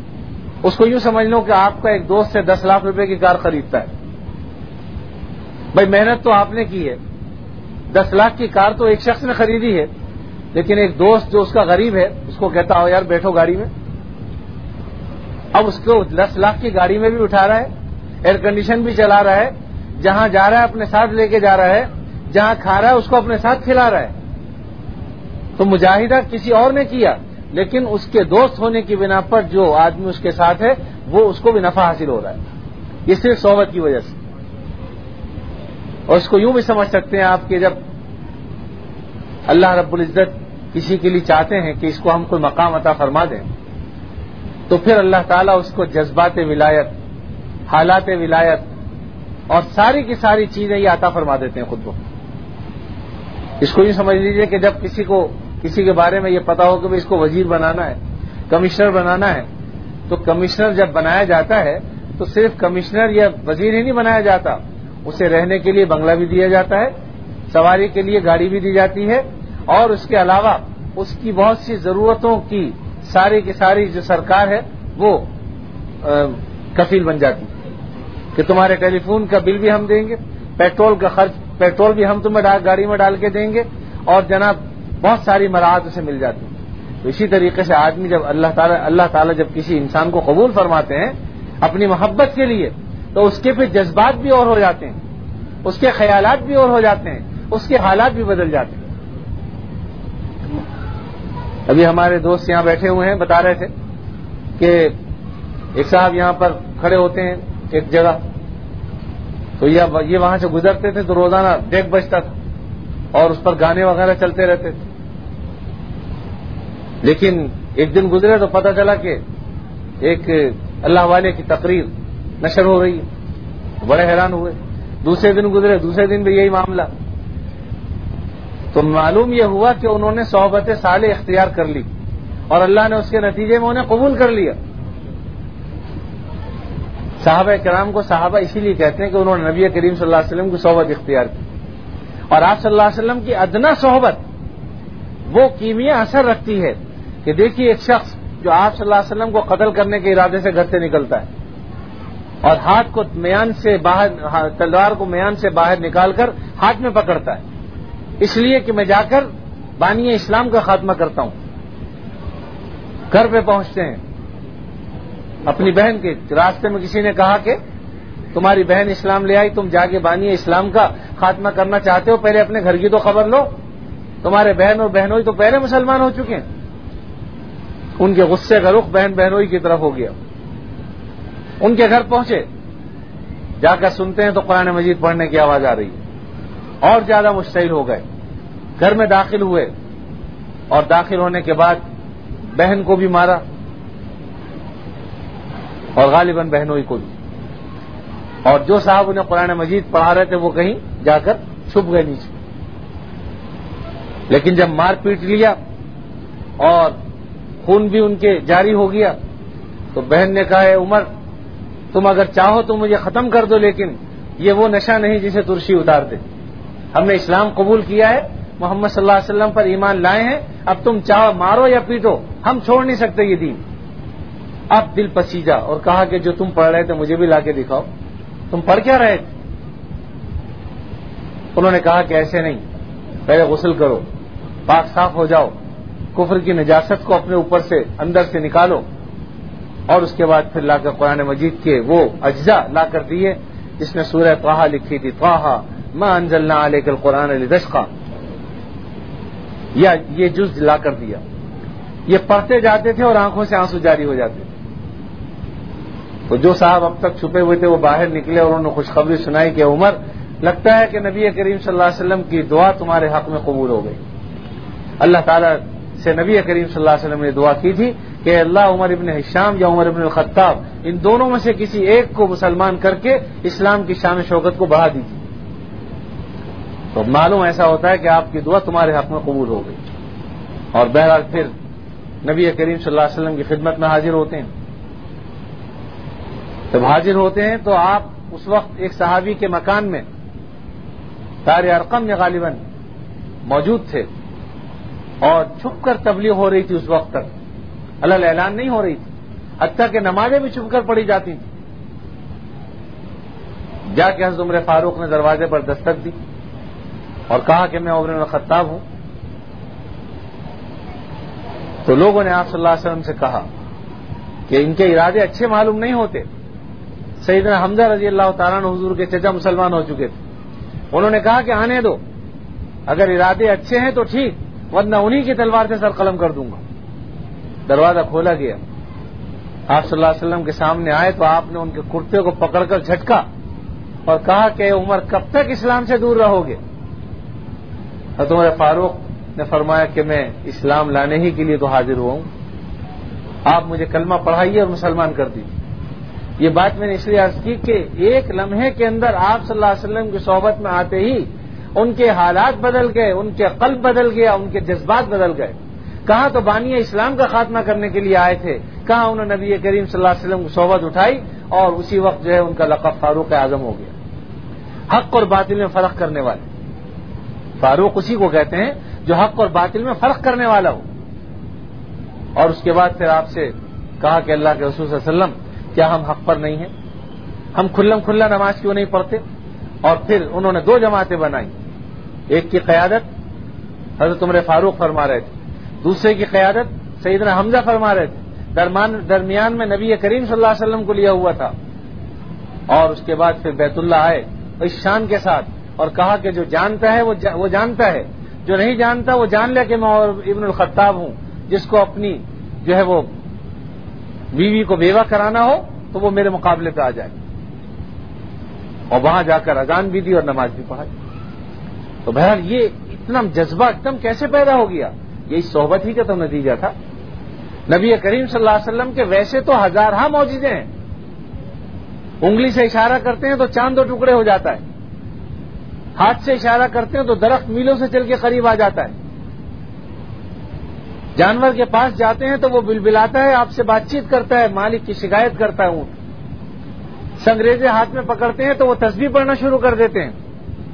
D: اس کو یوں سمجھ لو کہ آپ کا ایک دوست سے 10 لاکھ روپے کی کار خریدتا ہے، بھائی محنت تو آپ نے کی ہے، 10 لاکھ کی کار تو ایک شخص نے خریدی ہے، لیکن ایک دوست جو اس کا غریب ہے اس کو کہتا ہو یار بیٹھو گاڑی میں، اب اس کو 10 لاکھ کی گاڑی میں بھی اٹھا رہا ہے، ایئر کنڈیشن بھی چلا رہا ہے، جہاں جا رہا ہے اپنے ساتھ لے کے جا رہا ہے، جہاں کھا رہا ہے اس کو اپنے ساتھ کھلا رہا ہے. تو مجاہدہ کسی اور نے کیا، لیکن اس کے دوست ہونے کی بنا پر جو آدمی اس کے ساتھ ہے وہ اس کو بھی نفع حاصل ہو رہا ہے، یہ صرف صحبت کی وجہ سے. اور اس کو یوں بھی سمجھ سکتے ہیں آپ کہ جب اللہ رب العزت کسی کے لیے چاہتے ہیں کہ اس کو ہم کوئی مقام عطا فرما دیں تو پھر اللہ تعالیٰ اس کو جذبات ولایت، حالات ولایت اور ساری کی ساری چیزیں یہ عطا فرما دیتے ہیں خود کو. اس کو یوں سمجھ لیجئے کہ جب کسی کے بارے میں یہ پتا ہو کہ اس کو وزیر بنانا ہے، کمشنر بنانا ہے، تو کمشنر جب بنایا جاتا ہے تو صرف کمشنر یا وزیر ہی نہیں بنایا جاتا، اسے رہنے کے لیے بنگلہ بھی دیا جاتا ہے، سواری کے لیے گاڑی بھی دی جاتی ہے، اور اس کے علاوہ اس کی بہت سی ضرورتوں کی ساری کی ساری جو سرکار ہے وہ کفیل بن جاتی ہے کہ تمہارے ٹیلی فون کا بل بھی ہم دیں گے، پیٹرول کا خرچ، پیٹرول بھی ہم تمہیں گاڑی میں ڈال کے دیں گے، اور جناب بہت ساری مراحت اسے مل جاتی ہیں. تو اسی طریقے سے آدمی جب اللہ تعالیٰ جب کسی انسان کو قبول فرماتے ہیں اپنی محبت کے لیے تو اس کے پھر جذبات بھی اور ہو جاتے ہیں، اس کے خیالات بھی اور ہو جاتے ہیں، اس کے حالات بھی بدل جاتے ہیں. ابھی ہمارے دوست یہاں بیٹھے ہوئے ہیں، بتا رہے تھے کہ ایک صاحب یہاں پر کھڑے ہوتے ہیں ایک جگہ، تو یہ وہاں سے گزرتے تھے تو روزانہ 1:30 بجتا تھا اور اس پر گانے وغیرہ چلتے رہتے تھے. لیکن ایک دن گزرے تو پتہ چلا کہ ایک اللہ والے کی تقریر نشر ہو رہی ہے، بڑے حیران ہوئے. دوسرے دن گزرے، دوسرے دن بھی یہی معاملہ. تو معلوم یہ ہوا کہ انہوں نے صحبت صالح اختیار کر لی اور اللہ نے اس کے نتیجے میں انہیں قبول کر لیا. صحابہ کرام کو صحابہ اسی لیے کہتے ہیں کہ انہوں نے نبی کریم صلی اللہ علیہ وسلم کی صحبت اختیار کی، اور آپ صلی اللہ علیہ وسلم کی ادنا صحبت وہ کیمیا اثر رکھتی ہے کہ دیکھیے ایک شخص جو آپ صلی اللہ علیہ وسلم کو قتل کرنے کے ارادے سے گھر سے نکلتا ہے اور ہاتھ کو میان سے باہر، تلوار کو میان سے باہر نکال کر ہاتھ میں پکڑتا ہے اس لیے کہ میں جا کر بانی اسلام کا خاتمہ کرتا ہوں. گھر پہ پہنچتے ہیں اپنی بہن کے، راستے میں کسی نے کہا کہ تمہاری بہن اسلام لے آئی، تم جا کے بانی اسلام کا خاتمہ کرنا چاہتے ہو، پہلے اپنے گھر کی تو خبر لو، تمہارے بہن اور بہنوئی تو پہلے مسلمان ہو چکے ہیں. ان کے غصے کا رخ بہن بہنوئی کی طرف ہو گیا. ان کے گھر پہنچے، جا کر سنتے ہیں تو قرآن مجید پڑھنے کی آواز آ رہی ہے، اور زیادہ مشتعل ہو گئے. گھر میں داخل ہوئے اور داخل ہونے کے بعد بہن کو بھی مارا اور غالباً بہنوئی کو بھی، اور جو صاحب انہیں قرآن مجید پڑھا رہے تھے وہ کہیں جا کر چھپ گئے نیچے. لیکن جب مار پیٹ لیا اور خون بھی ان کے جاری ہو گیا تو بہن نے کہا ہے عمر تم اگر چاہو تو مجھے ختم کر دو، لیکن یہ وہ نشہ نہیں جسے ترشی اتار دے. ہم نے اسلام قبول کیا ہے، محمد صلی اللہ علیہ وسلم پر ایمان لائے ہیں، اب تم چاہو مارو یا پیٹو، ہم چھوڑ نہیں سکتے یہ دین. اب دل پسیجا اور کہا کہ جو تم پڑھ رہے تھے مجھے بھی لا کے دکھاؤ، تم پڑھ کیا رہے تھے؟ انہوں نے کہا کہ ایسے نہیں، پہلے غسل کرو، پاک صاف ہو جاؤ، کفر کی نجاست کو اپنے اوپر سے اندر سے نکالو، اور اس کے بعد پھر لا کر قرآن مجید کے وہ اجزاء لا کر دیے جس میں سورہ طٰہٰ لکھی تھی، طٰہٰ ما انزلنا علیک القرآن لتشقیٰ، یا یہ جز لا کر دیا. یہ پڑھتے جاتے تھے اور آنکھوں سے آنسو جاری ہو جاتے تھے. تو جو صاحب اب تک چھپے ہوئے تھے وہ باہر نکلے اور انہوں نے خوشخبری سنائی کہ عمر لگتا ہے کہ نبی کریم صلی اللہ علیہ وسلم کی دعا تمہارے حق میں قبول ہو گئی. اللہ تعالیٰ سے نبی کریم صلی اللہ علیہ وسلم نے دعا کی تھی کہ اللہ عمر ابن ہشام یا عمر ابن الخطاب ان دونوں میں سے کسی ایک کو مسلمان کر کے اسلام کی شان و شوکت کو بڑھا دیجیے. تو معلوم ایسا ہوتا ہے کہ آپ کی دعا تمہارے حق میں قبول ہو گئی. اور بہرحال پھر نبی کریم صلی اللہ علیہ وسلم کی خدمت میں حاضر ہوتے ہیں. جب حاضر ہوتے ہیں تو آپ اس وقت ایک صحابی کے مکان میں دار ارقم میں غالباً موجود تھے اور چھپ کر تبلیغ ہو رہی تھی. اس وقت تک علل اعلان نہیں ہو رہی تھی، حتیٰ کہ نمازیں بھی چھپ کر پڑھی جاتی تھیں. جا کے حضرت عمر فاروق نے دروازے پر دستک دی اور کہا کہ میں عمر بن الخطاب ہوں. تو لوگوں نے آپ صلی اللہ علیہ وسلم سے کہا کہ ان کے ارادے اچھے معلوم نہیں ہوتے. سیدنا حمزہ رضی اللہ تعالیٰ عنہ حضور کے چچا مسلمان ہو چکے تھے. انہوں نے کہا کہ آنے دو، اگر ارادے اچھے ہیں تو ٹھیک، ورنہ انہی کی تلوار سے سر قلم کر دوں گا. دروازہ کھولا گیا، آپ صلی اللہ علیہ وسلم کے سامنے آئے تو آپ نے ان کے کرتے کو پکڑ کر جھٹکا اور کہا کہ عمر کب تک اسلام سے دور رہو گے؟ حضرت عمر فاروق نے فرمایا کہ میں اسلام لانے ہی کے لیے تو حاضر ہوا ہوں، آپ مجھے کلمہ پڑھائیے اور مسلمان کر دیجیے. یہ بات میں نے اس لیے عرض کی کہ ایک لمحے کے اندر آپ صلی اللہ علیہ وسلم کی صحبت میں آتے ہی ان کے حالات بدل گئے، ان کے قلب بدل گیا، ان کے جذبات بدل گئے. کہاں تو بانی اسلام کا خاتمہ کرنے کے لیے آئے تھے، کہاں انہوں نے نبی کریم صلی اللہ علیہ وسلم کی صحبت اٹھائی اور اسی وقت جو ہے ان کا لقب فاروق اعظم ہو گیا. حق اور باطل میں فرق کرنے والے، فاروق اسی کو کہتے ہیں جو حق اور باطل میں فرق کرنے والا ہو. اور اس کے بعد پھر آپ سے کہا کہ اللہ کے رسول صلی اللہ علیہ وسلم کیا ہم حق پر نہیں ہیں؟ ہم کھلم کھلا نماز کیوں نہیں پڑھتے؟ اور پھر انہوں نے 2 جماعتیں بنائی، ایک کی قیادت حضرت عمر فاروق فرما رہے تھے، دوسرے کی قیادت سیدنا حمزہ فرما رہے تھے. درمیان میں نبی کریم صلی اللہ علیہ وسلم کو لیا ہوا تھا. اور اس کے بعد پھر بیت اللہ آئے اس شان کے ساتھ اور کہا کہ جو جانتا ہے وہ جانتا ہے، جو نہیں جانتا وہ جان لے کہ میں ابن الخطاب ہوں. جس کو اپنی جو ہے وہ بیوی کو بیوہ کرانا ہو تو وہ میرے مقابلے پہ آ جائے. اور وہاں جا کر اذان بھی دی اور نماز بھی پڑھائی. تو بہرحال یہ اتنا جذبہ ایک دم کیسے پیدا ہو گیا؟ یہی صحبت ہی کا تو نتیجہ تھا. نبی کریم صلی اللہ علیہ وسلم کے ویسے تو ہزارہا معجزے ہیں، انگلی سے اشارہ کرتے ہیں تو چاند 2 ٹکڑے ہو جاتا ہے، ہاتھ سے اشارہ کرتے ہیں تو درخت میلوں سے چل کے قریب آ جاتا ہے، جانور کے پاس جاتے ہیں تو وہ بلبلاتا ہے، آپ سے بات چیت کرتا ہے، مالک کی شکایت کرتا ہے. اونٹ سنگریزے ہاتھ میں پکڑتے ہیں تو وہ تسبیح پڑھنا شروع کر دیتے ہیں.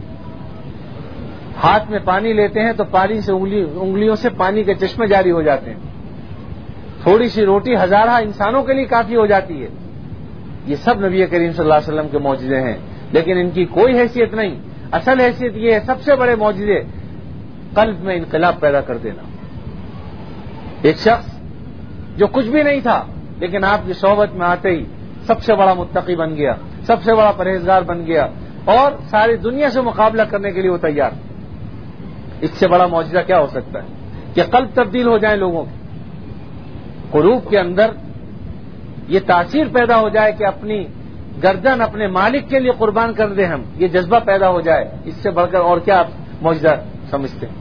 D: ہاتھ میں پانی لیتے ہیں تو پانی سے انگلیوں سے پانی کے چشمے جاری ہو جاتے ہیں. تھوڑی سی روٹی ہزارہ انسانوں کے لیے کافی ہو جاتی ہے. یہ سب نبی کریم صلی اللہ علیہ وسلم کے معجزے ہیں، لیکن ان کی کوئی حیثیت نہیں. اصل حیثیت یہ ہے، سب سے بڑے معجزے قلب میں انقلاب پیدا کر دینا. ایک شخص جو کچھ بھی نہیں تھا لیکن آپ کی صحبت میں آتے ہی سب سے بڑا متقی بن گیا، سب سے بڑا پرہیزگار بن گیا اور ساری دنیا سے مقابلہ کرنے کے لیے وہ تیار. اس سے بڑا معجزہ کیا ہو سکتا ہے کہ قلب تبدیل ہو جائیں لوگوں کے، قلوب کے اندر یہ تاثیر پیدا ہو جائے کہ اپنی گردن اپنے مالک کے لیے قربان کر دیں ہم، یہ جذبہ پیدا ہو جائے. اس سے بڑھ کر اور کیا آپ معجزہ سمجھتے ہیں؟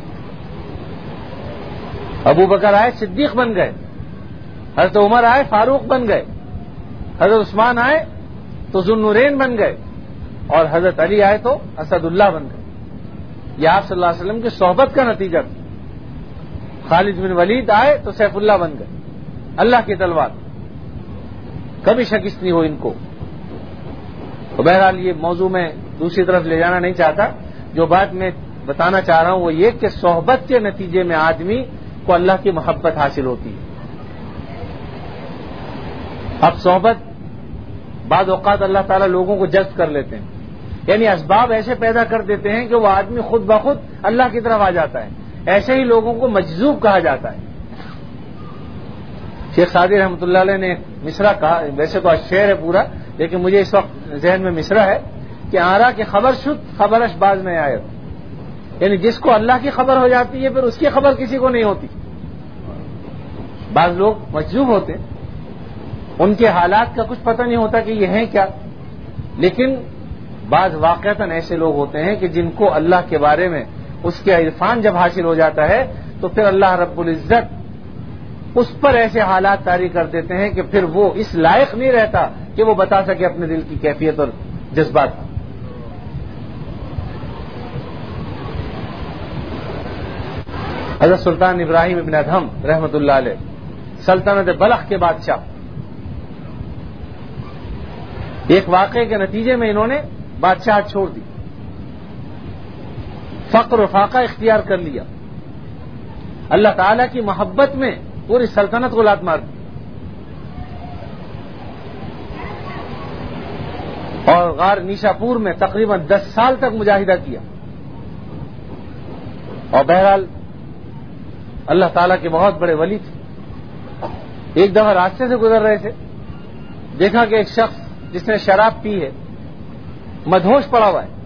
D: ابو بکر آئے صدیق بن گئے، حضرت عمر آئے فاروق بن گئے، حضرت عثمان آئے تو ذوالنورین بن گئے، اور حضرت علی آئے تو اسد اللہ بن گئے. یہ آپ صلی اللہ علیہ وسلم کی صحبت کا نتیجہ تھا. خالد بن ولید آئے تو سیف اللہ بن گئے، اللہ کی تلوار، کبھی شکست نہیں ہو ان کو. تو بہرحال یہ موضوع میں دوسری طرف لے جانا نہیں چاہتا. جو بات میں بتانا چاہ رہا ہوں وہ یہ کہ صحبت کے نتیجے میں آدمی کو اللہ کی محبت حاصل ہوتی ہے. اب صحبت بعض اوقات اللہ تعالیٰ لوگوں کو جذب کر لیتے ہیں، یعنی اسباب ایسے پیدا کر دیتے ہیں کہ وہ آدمی خود بخود اللہ کی طرف آ جاتا ہے. ایسے ہی لوگوں کو مجذوب کہا جاتا ہے. شیخ سعدی رحمۃ اللہ علیہ نے مصرع کہا، ویسے تو شعر ہے پورا لیکن مجھے اس وقت ذہن میں مصرع ہے کہ آرا کی خبر شد خبرش باز نہیں آئے. یعنی جس کو اللہ کی خبر ہو جاتی ہے پھر اس کی خبر کسی کو نہیں ہوتی. بعض لوگ مجذوب ہوتے ہیں، ان کے حالات کا کچھ پتہ نہیں ہوتا کہ یہ ہیں کیا، لیکن بعض واقعتاً ایسے لوگ ہوتے ہیں کہ جن کو اللہ کے بارے میں اس کے عرفان جب حاصل ہو جاتا ہے تو پھر اللہ رب العزت اس پر ایسے حالات طاری کر دیتے ہیں کہ پھر وہ اس لائق نہیں رہتا کہ وہ بتا سکے اپنے دل کی کیفیت اور جذبات. حضرت سلطان ابراہیم ابن ادہم رحمۃ اللہ علیہ سلطنت بلخ کے بادشاہ، ایک واقعے کے نتیجے میں انہوں نے بادشاہ چھوڑ دی، فقر و فاقہ اختیار کر لیا، اللہ تعالی کی محبت میں پوری سلطنت کو لات مار دی اور غار نیشاپور میں تقریباً 10 سال تک مجاہدہ کیا، اور بہرحال اللہ تعالیٰ کے بہت بڑے ولی تھے. ایک دفعہ راستے سے گزر رہے تھے، دیکھا کہ ایک شخص جس نے شراب پی ہے مدہوش پڑا ہوا ہے،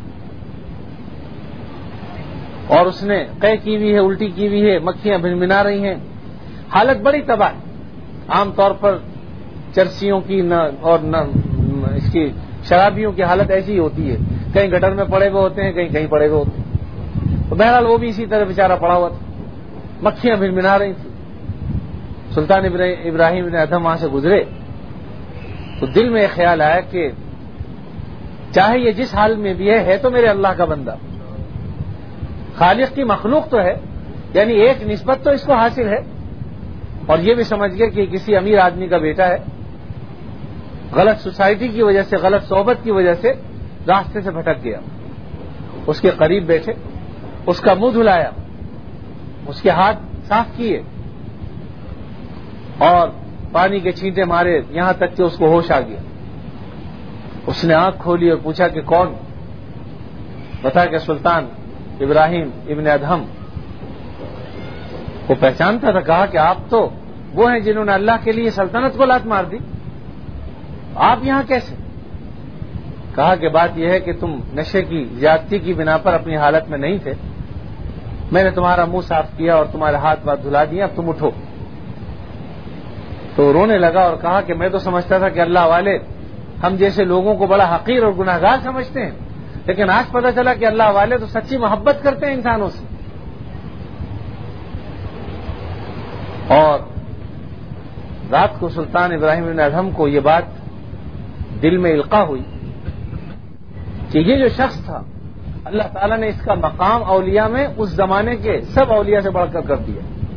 D: اور اس نے قے کی ہوئی ہے، الٹی کی ہوئی ہے، مکھیاں بھنبھنا رہی ہیں، حالت بڑی تباہ ہے. عام طور پر چرسیوں کی اور اس کی شرابیوں کی حالت ایسی ہی ہوتی ہے، کہیں گٹر میں پڑے ہوئے ہوتے ہیں، کہیں پڑے ہوئے ہوتے ہیں. تو بہرحال وہ بھی اسی طرح بیچارہ پڑا ہوا تھا، مکھیاں بھنبھنا رہی تھیں. سلطان ابراہیم بن ادھم وہاں سے گزرے تو دل میں ایک خیال آیا کہ چاہے یہ جس حال میں بھی ہے تو میرے اللہ کا بندہ، خالق کی مخلوق تو ہے، یعنی ایک نسبت تو اس کو حاصل ہے. اور یہ بھی سمجھ گیا کہ کسی امیر آدمی کا بیٹا ہے، غلط سوسائٹی کی وجہ سے، غلط صحبت کی وجہ سے راستے سے بھٹک گیا. اس کے قریب بیٹھے، اس کا منہ دھلایا، اس کے ہاتھ صاف کیے اور پانی کے چھینٹے مارے یہاں تک کہ اس کو ہوش آ گیا. اس نے آنکھ کھولی اور پوچھا کہ کون؟ بتا کہ سلطان ابراہیم ابن ادھم. وہ پہچانتا تھا، کہا کہ آپ تو وہ ہیں جنہوں نے اللہ کے لیے سلطنت کو لات مار دی، آپ یہاں کیسے؟ کہا کہ بات یہ ہے کہ تم نشے کی زیادتی کی بنا پر اپنی حالت میں نہیں تھے، میں نے تمہارا منہ صاف کیا اور تمہارے ہاتھ دھلا دیا، اب تم اٹھو. تو رونے لگا اور کہا کہ میں تو سمجھتا تھا کہ اللہ والے ہم جیسے لوگوں کو بڑا حقیر اور گناہگار سمجھتے ہیں، لیکن آج پتہ چلا کہ اللہ والے تو سچی محبت کرتے ہیں انسانوں سے. اور رات کو سلطان ابراہیم بن ادھم کو یہ بات دل میں القاء ہوئی کہ یہ جو شخص تھا اللہ تعالیٰ نے اس کا مقام اولیاء میں اس زمانے کے سب اولیاء سے بڑھ کر دیا.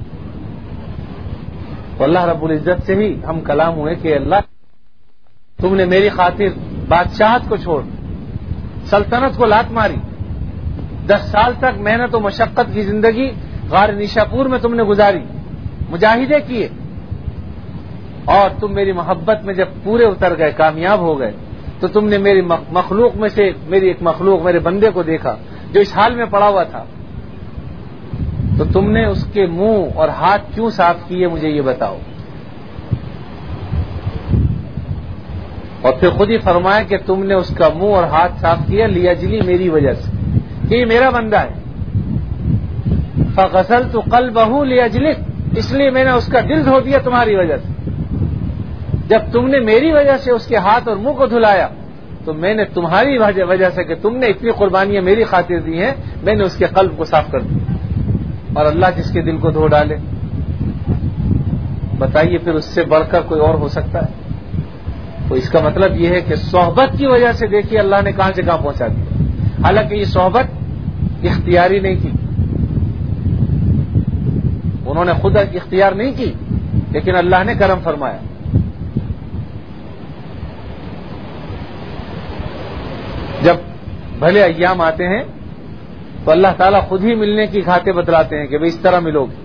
D: تو اللہ رب العزت سے ہی ہم کلام ہوئے کہ اللہ تم نے میری خاطر بادشاہت کو چھوڑ، سلطنت کو لات ماری، 10 سال تک محنت و مشقت کی زندگی غار نیشاپور میں تم نے گزاری، مجاہدے کیے، اور تم میری محبت میں جب پورے اتر گئے، کامیاب ہو گئے، تو تم نے میری مخلوق میں سے میری ایک مخلوق، میرے بندے کو دیکھا جو اس حال میں پڑا ہوا تھا، تو تم نے اس کے منہ اور ہاتھ کیوں صاف کیے مجھے یہ بتاؤ. اور پھر خود ہی فرمایا کہ تم نے اس کا منہ اور ہاتھ صاف کیا لیجلی، میری وجہ سے، کہ یہ میرا بندہ ہے. فغسلت قلبہ لیجلک، اس لیے میں نے اس کا دل دھو دیا تمہاری وجہ سے. جب تم نے میری وجہ سے اس کے ہاتھ اور منہ کو دھلایا تو میں نے تمہاری وجہ سے کہ تم نے اتنی قربانیاں میری خاطر دی ہیں، میں نے اس کے قلب کو صاف کر دیا. اور اللہ جس کے دل کو دھو ڈالے، بتائیے پھر اس سے بڑھ کر کوئی اور ہو سکتا ہے؟ تو اس کا مطلب یہ ہے کہ صحبت کی وجہ سے دیکھیے اللہ نے کہاں سے کہاں پہنچا دیا. حالانکہ یہ صحبت اختیاری نہیں کی، انہوں نے خود اختیار نہیں کی، لیکن اللہ نے کرم فرمایا. جب بھلے ایام آتے ہیں تو اللہ تعالیٰ خود ہی ملنے کی کھاتے بتلاتے ہیں کہ بھئی اس طرح ملو گے.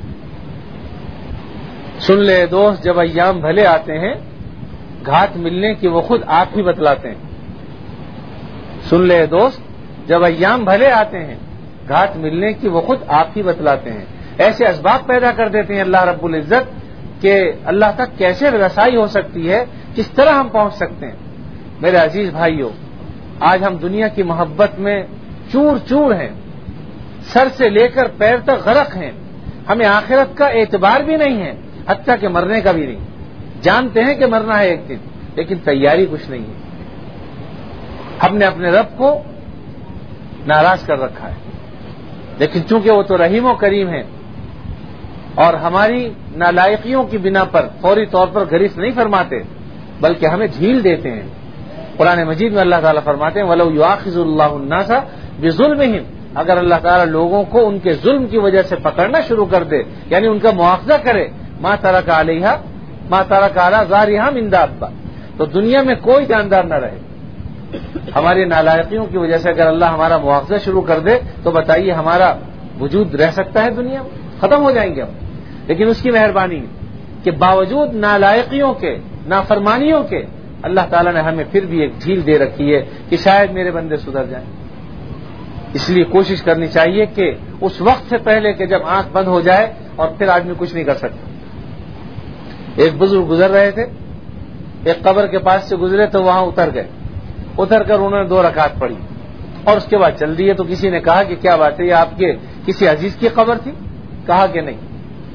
D: سن لے دوست، جب ایام بھلے آتے ہیں گھات ملنے کی وہ خود آپ ہی بتلاتے ہیں. سن لے دوست، جب ایام بھلے آتے ہیں گھات ملنے کی وہ خود آپ ہی بتلاتے ہیں. ایسے اسباب پیدا کر دیتے ہیں اللہ رب العزت کہ اللہ تک کیسے رسائی ہو سکتی ہے، کس طرح ہم پہنچ سکتے ہیں. میرے عزیز بھائیوں، آج ہم دنیا کی محبت میں چور چور ہیں، سر سے لے کر پیر تک غرق ہیں. ہمیں آخرت کا اعتبار بھی نہیں ہے، حتیٰ کہ مرنے کا بھی نہیں. جانتے ہیں کہ مرنا ہے ایک دن، لیکن تیاری کچھ نہیں ہے. ہم نے اپنے رب کو ناراض کر رکھا ہے، لیکن چونکہ وہ تو رحیم و کریم ہے اور ہماری نالائقیوں کی بنا پر فوری طور پر گریز نہیں فرماتے، بلکہ ہمیں ڈھیل دیتے ہیں. قرآن مجید میں اللہ تعالیٰ فرماتے ہیں وَلَوْ يُؤَاخِذُ اللَّهُ النَّاسَ بِظُلْمِهِمْ، اگر اللہ تعالیٰ لوگوں کو ان کے ظلم کی وجہ سے پکڑنا شروع کر دے، یعنی ان کا مواخذہ کرے، مَا تَرَكَ عَلَيْهَا مَا تَرَكَ عَلَىٰ ظَهْرِهَا مِن دَابَّةٍ، تو دنیا میں کوئی جاندار نہ رہے. ہماری نالائقیوں کی وجہ سے اگر اللہ ہمارا مواخذہ شروع کر دے تو بتائیے ہمارا وجود رہ سکتا ہے دنیا میں؟ ختم ہو جائیں گے ہم. لیکن اس کی مہربانی کہ باوجود نالائقیوں کے، نافرمانیوں کے، اللہ تعالیٰ نے ہمیں پھر بھی ایک ڈھیل دے رکھی ہے کہ شاید میرے بندے سدھر جائیں. اس لیے کوشش کرنی چاہیے کہ اس وقت سے پہلے کہ جب آنکھ بند ہو جائے اور پھر آدمی کچھ نہیں کر سکتا. ایک بزرگ گزر رہے تھے, ایک قبر کے پاس سے گزرے تو وہاں اتر گئے. اتر کر انہوں نے 2 رکعت پڑھی اور اس کے بعد چل دیے. تو کسی نے کہا کہ کیا بات ہے, یہ آپ کے کسی عزیز کی قبر تھی؟ کہا کہ نہیں,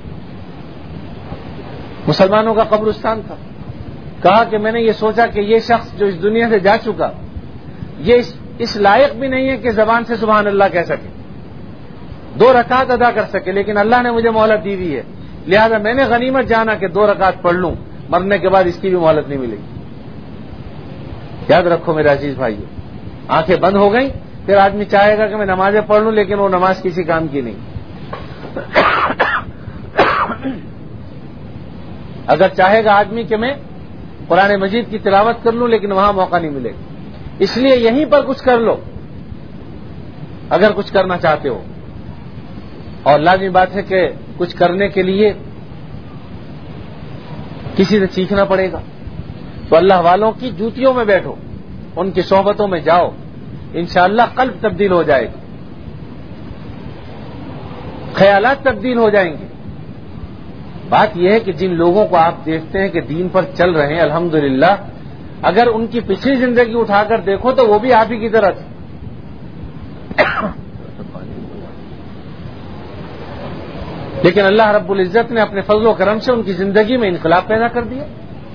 D: مسلمانوں کا قبرستان تھا. کہا کہ میں نے یہ سوچا کہ یہ شخص جو اس دنیا سے جا چکا یہ اس لائق بھی نہیں ہے کہ زبان سے سبحان اللہ کہہ سکے, 2 رکعت ادا کر سکے, لیکن اللہ نے مجھے مہلت دی ہوئی ہے, لہذا میں نے غنیمت جانا کہ 2 رکعت پڑھ لوں, مرنے کے بعد اس کی بھی مہلت نہیں ملے گی. یاد رکھو میرے عزیز بھائیو, آنکھیں بند ہو گئیں پھر آدمی چاہے گا کہ میں نمازیں پڑھ لوں, لیکن وہ نماز کسی کام کی نہیں. اگر چاہے گا آدمی کہ میں قرآن مجید کی تلاوت کر لوں, لیکن وہاں موقع نہیں ملے گا. اس لیے یہیں پر کچھ کر لو اگر کچھ کرنا چاہتے ہو. اور لازمی بات ہے کہ کچھ کرنے کے لیے کسی سے سیکھنا پڑے گا. تو اللہ والوں کی جوتیوں میں بیٹھو, ان کی صحبتوں میں جاؤ, انشاءاللہ قلب تبدیل ہو جائے گا, خیالات تبدیل ہو جائیں گے. بات یہ ہے کہ جن لوگوں کو آپ دیکھتے ہیں کہ دین پر چل رہے ہیں الحمدللہ, اگر ان کی پچھلی زندگی اٹھا کر دیکھو تو وہ بھی آپ ہی کی طرح تھے. لیکن اللہ رب العزت نے اپنے فضل و کرم سے ان کی زندگی میں انقلاب پیدا کر دیا.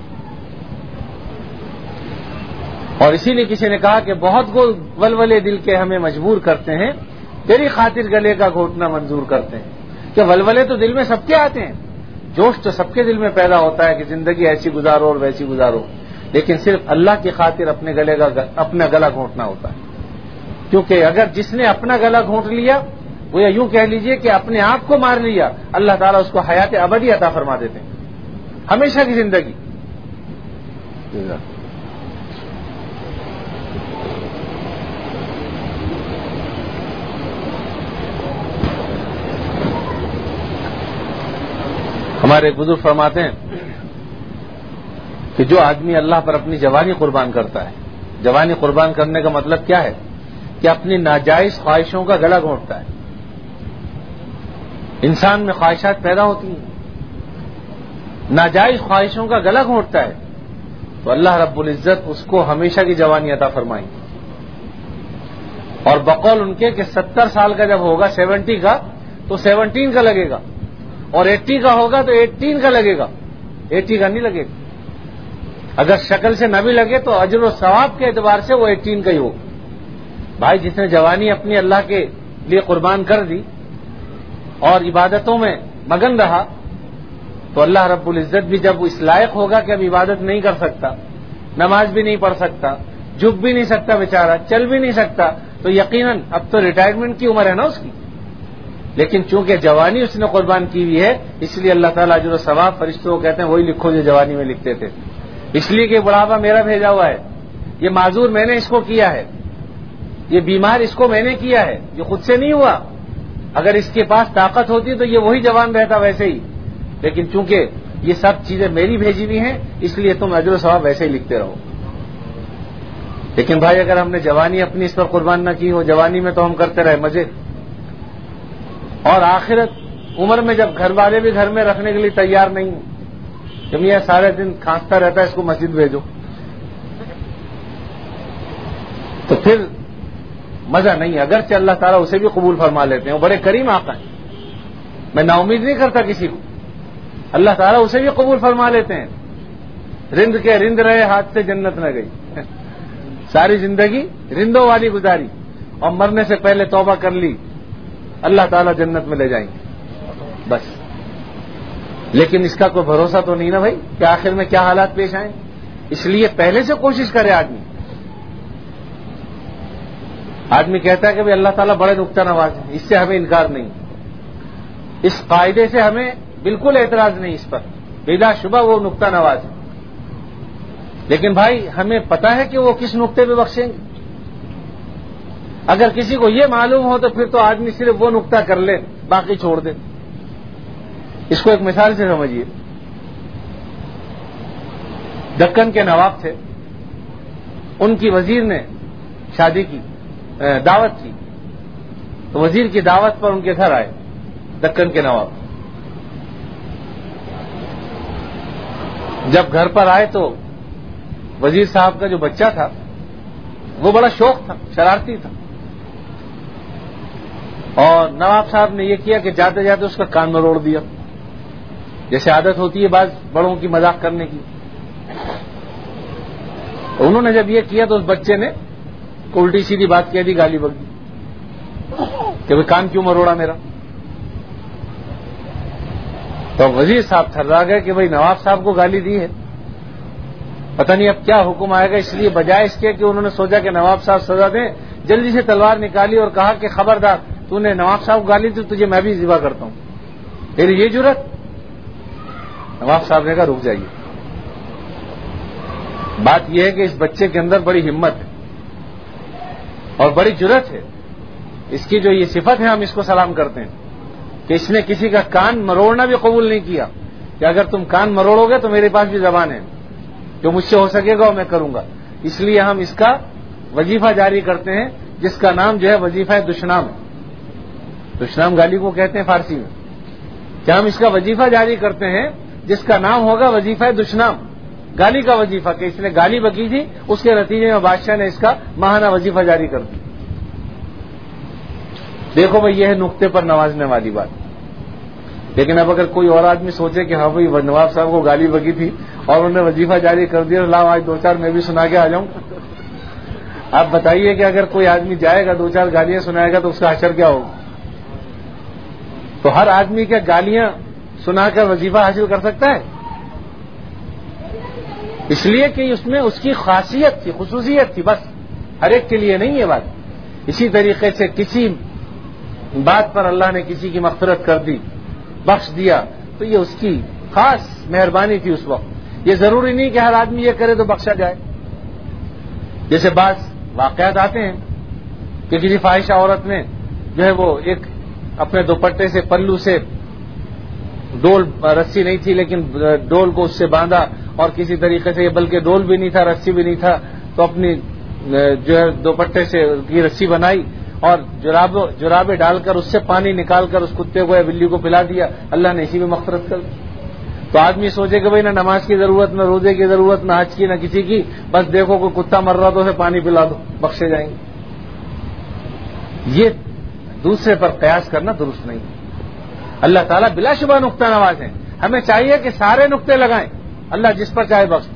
D: اور اسی لیے کسی نے کہا کہ بہت ولولے دل کے ہمیں مجبور کرتے ہیں, تیری خاطر گلے کا گھونٹنا منظور کرتے ہیں. کہ ولولے تو دل میں سب کے آتے ہیں, جوش تو سب کے دل میں پیدا ہوتا ہے کہ زندگی ایسی گزارو اور ویسی گزارو, لیکن صرف اللہ کی خاطر اپنا گلا گھونٹنا ہوتا ہے. کیونکہ اگر جس نے اپنا گلا گھونٹ لیا وہ یوں کہہ لیجئے کہ اپنے آپ کو مار لیا, اللہ تعالیٰ اس کو حیات ابدی عطا فرما دیتے ہیں, ہمیشہ کی زندگی. ہمارے بزرگ فرماتے ہیں کہ جو آدمی اللہ پر اپنی جوانی قربان کرتا ہے, جوانی قربان کرنے کا مطلب کیا ہے کہ اپنی ناجائز خواہشوں کا گلا گھونٹتا ہے. انسان میں خواہشات پیدا ہوتی ہیں, ناجائز خواہشوں کا گلا گھونٹتا ہے, تو اللہ رب العزت اس کو ہمیشہ کی جوانی عطا فرمائیں گے. اور بقول ان کے کہ 70 سال کا جب ہوگا 70 کا تو 17 کا لگے گا, اور 80 کا ہوگا تو 18 کا لگے گا, 80 کا نہیں لگے گا. اگر شکل سے نہ بھی لگے تو اجر و ثواب کے اعتبار سے وہ 18 کا ہی ہوگا. بھائی جس نے جوانی اپنی اللہ کے لیے قربان کر دی اور عبادتوں میں مگن رہا, تو اللہ رب العزت بھی جب اس لائق ہوگا کہ اب عبادت نہیں کر سکتا, نماز بھی نہیں پڑھ سکتا, جھک بھی نہیں سکتا بیچارہ, چل بھی نہیں سکتا, تو یقیناً اب تو ریٹائرمنٹ کی عمر ہے نا اس کی, لیکن چونکہ جوانی اس نے قربان کی ہوئی ہے اس لیے اللہ تعالیٰ اجر و ثواب فرشتوں کو کہتے ہیں وہی لکھو جو جوانی میں لکھتے تھے. اس لیے کہ بڑھاپا میرا بھیجا ہوا ہے, یہ معذور میں نے اس کو کیا ہے, یہ بیمار اس کو میں نے کیا ہے, یہ خود سے نہیں ہوا. اگر اس کے پاس طاقت ہوتی تو یہ وہی جوان رہتا ویسے ہی, لیکن چونکہ یہ سب چیزیں میری بھیجی ہوئی ہیں اس لیے تم اجر و ثواب ویسے ہی لکھتے رہو. لیکن بھائی اگر ہم نے جوانی اپنی اس پر قربان نہ کی ہو, جوانی میں تو ہم کرتے رہے مزے, اور آخرت عمر میں جب گھر والے بھی گھر میں رکھنے کے لیے تیار نہیں ہوں کہ میاں سارے دن کھانستا رہتا ہے اس کو مسجد بھیجو, تو پھر مزہ نہیں. اگرچہ اللہ تعالیٰ اسے بھی قبول فرما لیتے ہیں, وہ بڑے کریم آقا ہیں, میں نا امید نہیں کرتا کسی کو, اللہ تعالیٰ اسے بھی قبول فرما لیتے ہیں. رند کے رند رہے ہاتھ سے جنت نہ گئی, ساری زندگی رندوں والی گزاری اور مرنے سے پہلے توبہ کر لی, اللہ تعالیٰ جنت میں لے جائیں گے بس. لیکن اس کا کوئی بھروسہ تو نہیں نا بھائی کہ آخر میں کیا حالات پیش آئیں. اس لیے پہلے سے کوشش کرے آدمی کہتا ہے کہ اللہ تعالیٰ بڑے نکتہ نواز ہیں, اس سے ہمیں انکار نہیں, اس قاعدے سے ہمیں بالکل اعتراض نہیں, اس پر بلا شبہ وہ نکتہ نواز ہے. لیکن بھائی ہمیں پتا ہے کہ وہ کس نقطے پہ بخشیں گے. اگر کسی کو یہ معلوم ہو تو پھر تو آدمی صرف وہ نقطہ کر لے, باقی چھوڑ دے. اس کو ایک مثال سے سمجھیے. دکن کے نواب تھے ان کی وزیر نے شادی کی دعوت کی، تو وزیر کی دعوت پر ان کے گھر آئے دکن کے نواب. جب گھر پر آئے تو وزیر صاحب کا جو بچہ تھا وہ بڑا شوق تھا، شرارتی تھا، اور نواب صاحب نے یہ کیا کہ جاتے جاتے اس کا کان مروڑ دیا، جیسے عادت ہوتی ہے بعض بڑوں کی مذاق کرنے کی. انہوں نے جب یہ کیا تو اس بچے نے الٹی سیدھی بات کہہ دی، گالی بک دی کہ وہ کان کیوں مروڑا میرا. تو وزیر صاحب تھرا گئے کہ بھائی نواب صاحب کو گالی دی ہے، پتہ نہیں اب کیا حکم آئے گا. اس لیے بجائے اس کے کہ انہوں نے سوچا کہ نواب صاحب سزا دیں، جلدی سے تلوار نکالی اور کہا کہ خبردار، تو نے نواب صاحب کو گالی دی تجھے میں بھی ذبح کرتا ہوں. پھر یہ جرت. نواب صاحب نے کہا رک جائیے، بات یہ ہے کہ اس بچے کے اندر بڑی ہمت ہے اور بڑی جرت ہے. اس کی جو یہ صفت ہے ہم اس کو سلام کرتے ہیں کہ اس نے کسی کا کان مروڑنا بھی قبول نہیں کیا کہ اگر تم کان مروڑو گے تو میرے پاس بھی زبان ہے، جو مجھ سے ہو سکے گا وہ میں کروں گا. اس لیے ہم اس کا وظیفہ جاری کرتے ہیں جس کا نام جو ہے وظیفہ دشنام ہے. دشنام گالی کو کہتے ہیں فارسی میں. کیا ہم اس کا وظیفہ جاری کرتے ہیں جس کا نام ہوگا وظیفہ دشنام، گالی کا وظیفہ، کہ اس نے گالی بکی تھی، اس کے نتیجے میں بادشاہ نے اس کا ماہانہ وظیفہ جاری کر دیا. دیکھو بھائی یہ ہے نقطے پر نوازنے والی بات. لیکن اب اگر کوئی اور آدمی سوچے کہ ہاں بھائی نواب صاحب کو گالی بکی تھی اور انہوں نے وظیفہ جاری کر دیا، لاؤ آج 2-4 میں بھی سنا کے آ جاؤں. آپ بتائیے کہ اگر کوئی آدمی جائے گا 2-4 گالیاں سنائے گا تو اس کا حشر کیا ہوگا؟ تو ہر آدمی کیا گالیاں سنا کر وظیفہ حاصل کر سکتا ہے؟ اس لیے کہ اس میں اس کی خاصیت تھی، خصوصیت تھی، بس ہر ایک کے لیے نہیں یہ بات. اسی طریقے سے کسی بات پر اللہ نے کسی کی مغفرت کر دی، بخش دیا، تو یہ اس کی خاص مہربانی تھی اس وقت. یہ ضروری نہیں کہ ہر آدمی یہ کرے تو بخشا جائے. جیسے بعض واقعات آتے ہیں کہ کسی فاحشہ عورت نے جو ہے وہ ایک اپنے دوپٹے سے پلو سے ڈول، رسی نہیں تھی لیکن ڈول کو اس سے باندھا اور کسی طریقے سے، بلکہ ڈول بھی نہیں تھا رسی بھی نہیں تھا، تو اپنی جو ہے دوپٹے سے کی رسی بنائی اور جرابے ڈال کر اس سے پانی نکال کر اس کتے کو یا بلی کو پلا دیا. اللہ نے اسی میں مغفرت کر دی. تو آدمی سوچے کہ بھائی نہ نماز کی ضرورت، نہ روزے کی ضرورت، نہ حج کی، نہ کسی کی، بس دیکھو کوئی کتا مر رہا تو اسے پانی پلا دو، بخشے جائیں گے. یہ دوسرے پر قیاس کرنا درست نہیں. اللہ تعالیٰ بلا شبہ نقطہ نواز ہیں. ہمیں چاہیے کہ سارے نقطے لگائیں، اللہ جس پر چاہے بخش.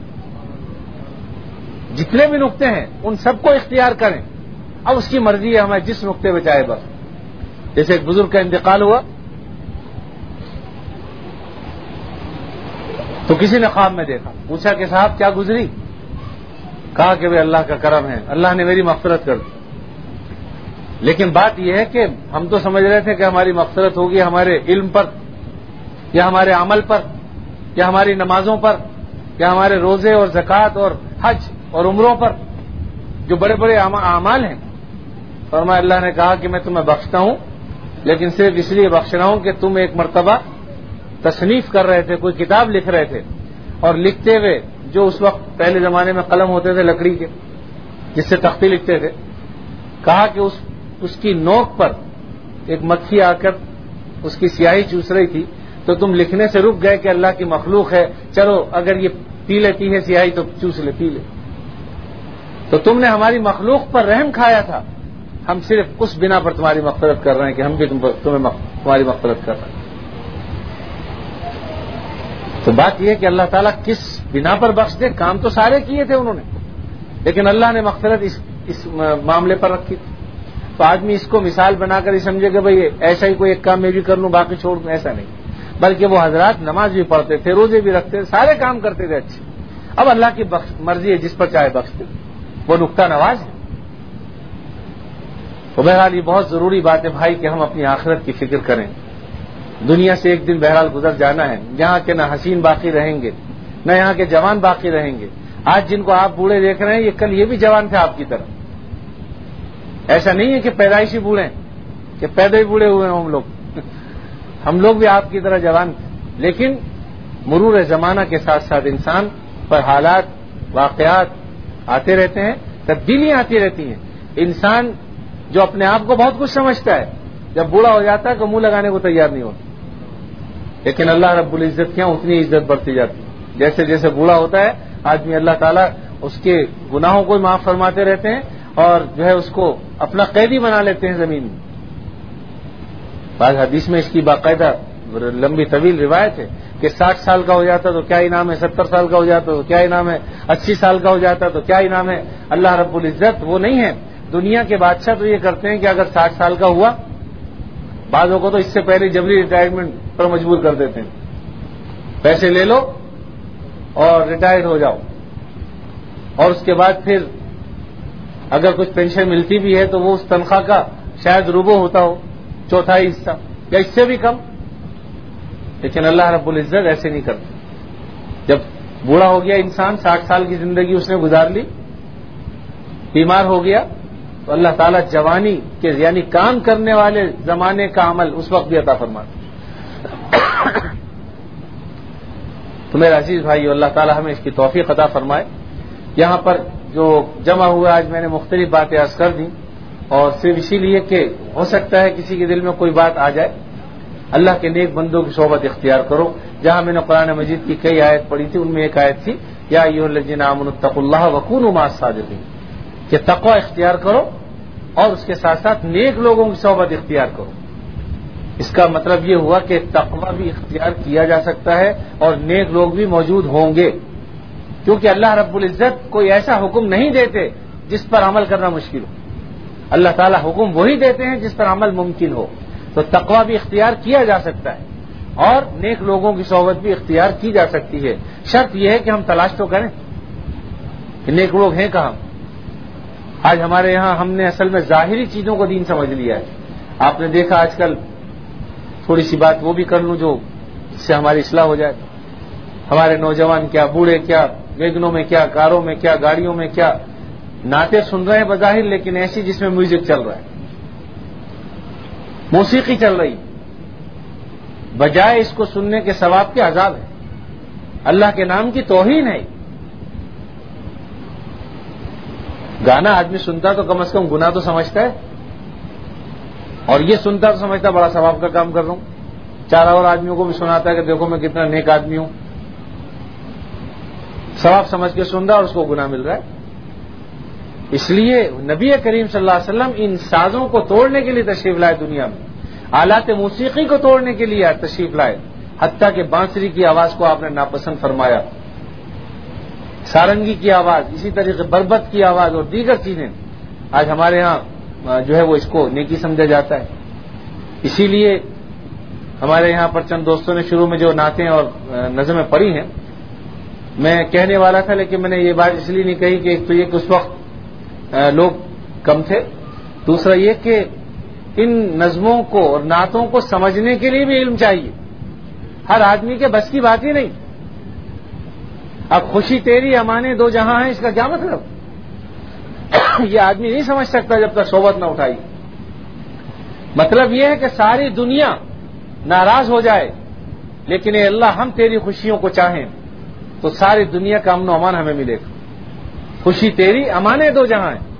D: جتنے بھی نقطے ہیں ان سب کو اختیار کریں، اب اس کی مرضی ہے ہمیں جس نقطے پہ چاہے بخش. جیسے ایک بزرگ کا انتقال ہوا تو کسی نے خواب میں دیکھا، پوچھا کہ صاحب کیا گزری؟ کہا کہ اللہ کا کرم ہے، اللہ نے میری مغفرت کر دی. لیکن بات یہ ہے کہ ہم تو سمجھ رہے تھے کہ ہماری مغفرت ہوگی ہمارے علم پر یا ہمارے عمل پر یا ہماری نمازوں پر یا ہمارے روزے اور زکوٰۃ اور حج اور عمروں پر، جو بڑے بڑے اعمال ہیں. فرمایا اللہ نے کہا کہ میں تمہیں بخشتا ہوں، لیکن صرف اس لیے بخش رہا ہوں کہ تم ایک مرتبہ تصنیف کر رہے تھے، کوئی کتاب لکھ رہے تھے، اور لکھتے ہوئے جو اس وقت پہلے زمانے میں قلم ہوتے تھے لکڑی کے جس سے تختی لکھتے تھے، کہا کہ اس کی نوک پر ایک مکھی آ کر اس کی سیاہی چوس رہی تھی، تو تم لکھنے سے رک گئے کہ اللہ کی مخلوق ہے، چلو اگر یہ پی لیتی ہے سیاہی تو چوس لے، پی لے. تو تم نے ہماری مخلوق پر رحم کھایا تھا، ہم صرف اس بنا پر تمہاری مغفرت کر رہے ہیں کہ ہم بھی تمہاری مغفرت کر رہے ہیں. تو بات یہ ہے کہ اللہ تعالیٰ کس بنا پر بخش دے. کام تو سارے کیے تھے انہوں نے، لیکن اللہ نے مغفرت اس معاملے پر رکھی تھی. تو آدمی اس کو مثال بنا کر ہی سمجھے کہ بھئی ایسا ہی کوئی ایک کام میں بھی کر لوں باقی چھوڑ دوں، ایسا نہیں. بلکہ وہ حضرات نماز بھی پڑھتے تھے، روزے بھی رکھتے تھے، سارے کام کرتے تھے اچھے. اب اللہ کی مرضی ہے جس پر چاہے بخش دے، وہ نقطہ نواز ہے. تو بہرحال یہ بہت ضروری بات ہے بھائی کہ ہم اپنی آخرت کی فکر کریں. دنیا سے ایک دن بہرحال گزر جانا ہے. یہاں کے نہ حسین باقی رہیں گے، نہ یہاں کے جوان باقی رہیں گے. آج جن کو آپ بوڑھے دیکھ رہے ہیں یہ کل یہ بھی جوان تھے آپ کی طرح. ایسا نہیں ہے کہ پیدائشی بوڑھے ہیں، کہ پیدا ہی بوڑھے ہوئے ہیں ہم لوگ بھی آپ کی طرح جوان تھے. لیکن مرور زمانہ کے ساتھ ساتھ انسان پر حالات واقعات آتے رہتے ہیں، تبدیلیاں آتی رہتی ہیں. انسان جو اپنے آپ کو بہت کچھ سمجھتا ہے جب بوڑھا ہو جاتا ہے تو منہ لگانے کو تیار نہیں ہوتا, لیکن اللہ رب العزت کے یہاں اتنی عزت بڑھتی جاتی ہے. جیسے جیسے بوڑھا ہوتا ہے آدمی, اللہ تعالیٰ اس کے گناہوں کو معاف فرماتے رہتے ہیں اور جو ہے اس کو اپنا قیدی بنا لیتے ہیں زمین میں. بعض حدیث میں اس کی باقاعدہ لمبی طویل روایت ہے کہ 60 سال کا ہو جاتا تو کیا انعام ہے, 70 سال کا ہو جاتا تو کیا انعام ہے, 80 سال کا ہو جاتا تو کیا انعام ہے. اللہ رب العزت وہ نہیں ہے. دنیا کے بادشاہ تو یہ کرتے ہیں کہ اگر 60 سال کا ہوا, بعضوں کو تو اس سے پہلے جبری ریٹائرمنٹ پر مجبور کر دیتے ہیں, پیسے لے لو اور ریٹائر ہو جاؤ, اور اس کے بعد پھر اگر کچھ پینشن ملتی بھی ہے تو وہ اس تنخواہ کا شاید ربع ہوتا ہو, چوتھائی حصہ یا اس سے بھی کم. لیکن اللہ رب العزت ایسے نہیں کرتے. جب بوڑھا ہو گیا انسان, 60 سال کی زندگی اس نے گزار لی, بیمار ہو گیا, تو اللہ تعالیٰ جوانی کے یعنی کام کرنے والے زمانے کا عمل اس وقت بھی عطا فرماتا. تو میرے عزیز بھائیو, اللہ تعالیٰ ہمیں اس کی توفیق عطا فرمائے. یہاں پر جو جمع ہوا آج میں نے مختلف باتیں عرض کر دی, اور صرف اسی لیے کہ ہو سکتا ہے کسی کے دل میں کوئی بات آ جائے. اللہ کے نیک بندوں کی صحبت اختیار کرو. جہاں میں نے قرآن مجید کی کئی آیت پڑھی تھی, ان میں ایک آیت تھی یا ایھا الذین آمنوا اتقوا اللہ وکونوا مع الصادقین, کہ تقوی اختیار کرو اور اس کے ساتھ ساتھ نیک لوگوں کی صحبت اختیار کرو. اس کا مطلب یہ ہوا کہ تقوی بھی اختیار کیا جا سکتا ہے اور نیک لوگ بھی موجود ہوں گے, کیونکہ اللہ رب العزت کوئی ایسا حکم نہیں دیتے جس پر عمل کرنا مشکل ہو. اللہ تعالیٰ حکم وہی دیتے ہیں جس پر عمل ممکن ہو. تو تقوی بھی اختیار کیا جا سکتا ہے اور نیک لوگوں کی صحبت بھی اختیار کی جا سکتی ہے. شرط یہ ہے کہ ہم تلاش تو کریں کہ نیک لوگ ہیں کہاں. آج ہمارے یہاں ہم نے اصل میں ظاہری چیزوں کو دین سمجھ لیا ہے. آپ نے دیکھا آج کل, تھوڑی سی بات وہ بھی کر لوں جو اس سے ہماری اصلاح ہو جائے, ہمارے نوجوان کیا, بوڑھے کیا, ویگنوں میں کیا, کاروں میں کیا, گاڑیوں میں کیا, نعتیں سن رہے ہیں بظاہر, لیکن ایسی جس میں میوزک چل رہا ہے, موسیقی چل رہی, بجائے اس کو سننے کے ثواب کے عذاب ہے. اللہ کے نام کی توہین ہے. گانا آدمی سنتا تو کم از کم گناہ تو سمجھتا ہے, اور یہ سنتا تو سمجھتا بڑا ثواب کا کام کر رہا ہوں. 4 اور آدمیوں کو بھی سناتا ہے کہ دیکھو میں کتنا نیک آدمی ہوں. ثواب سمجھ کے سن رہا اور اس کو گناہ مل رہا ہے. اس لیے نبی کریم صلی اللہ علیہ وسلم ان سازوں کو توڑنے کے لیے تشریف لائے دنیا میں, آلات موسیقی کو توڑنے کے لیے تشریف لائے, حتیٰ کہ بانسری کی آواز کو آپ نے ناپسند فرمایا, سارنگی کی آواز, اسی طریقے بربت کی آواز اور دیگر چیزیں. آج ہمارے ہاں جو ہے وہ اس کو نیکی سمجھا جاتا ہے. اسی لیے ہمارے یہاں پر چند دوستوں نے شروع میں جو نعتیں اور نظمیں پڑھی ہیں, میں کہنے والا تھا لیکن میں نے یہ بات اس لیے نہیں کہی کہ ایک تو یہ کہ اس وقت لوگ کم تھے, دوسرا یہ کہ ان نظموں کو اور نعتوں کو سمجھنے کے لیے بھی علم چاہیے. ہر آدمی کے بس کی بات ہی نہیں. اب خوشی تیری امانے دو جہاں ہے, اس کا کیا مطلب؟ یہ آدمی نہیں سمجھ سکتا جب تک صحبت نہ اٹھائی. مطلب یہ ہے کہ ساری دنیا ناراض ہو جائے لیکن اے اللہ ہم تیری خوشیوں کو چاہیں تو ساری دنیا کا امن و امان ہمیں ملے گا. خوشی تیری امانے دو جہاں ہیں.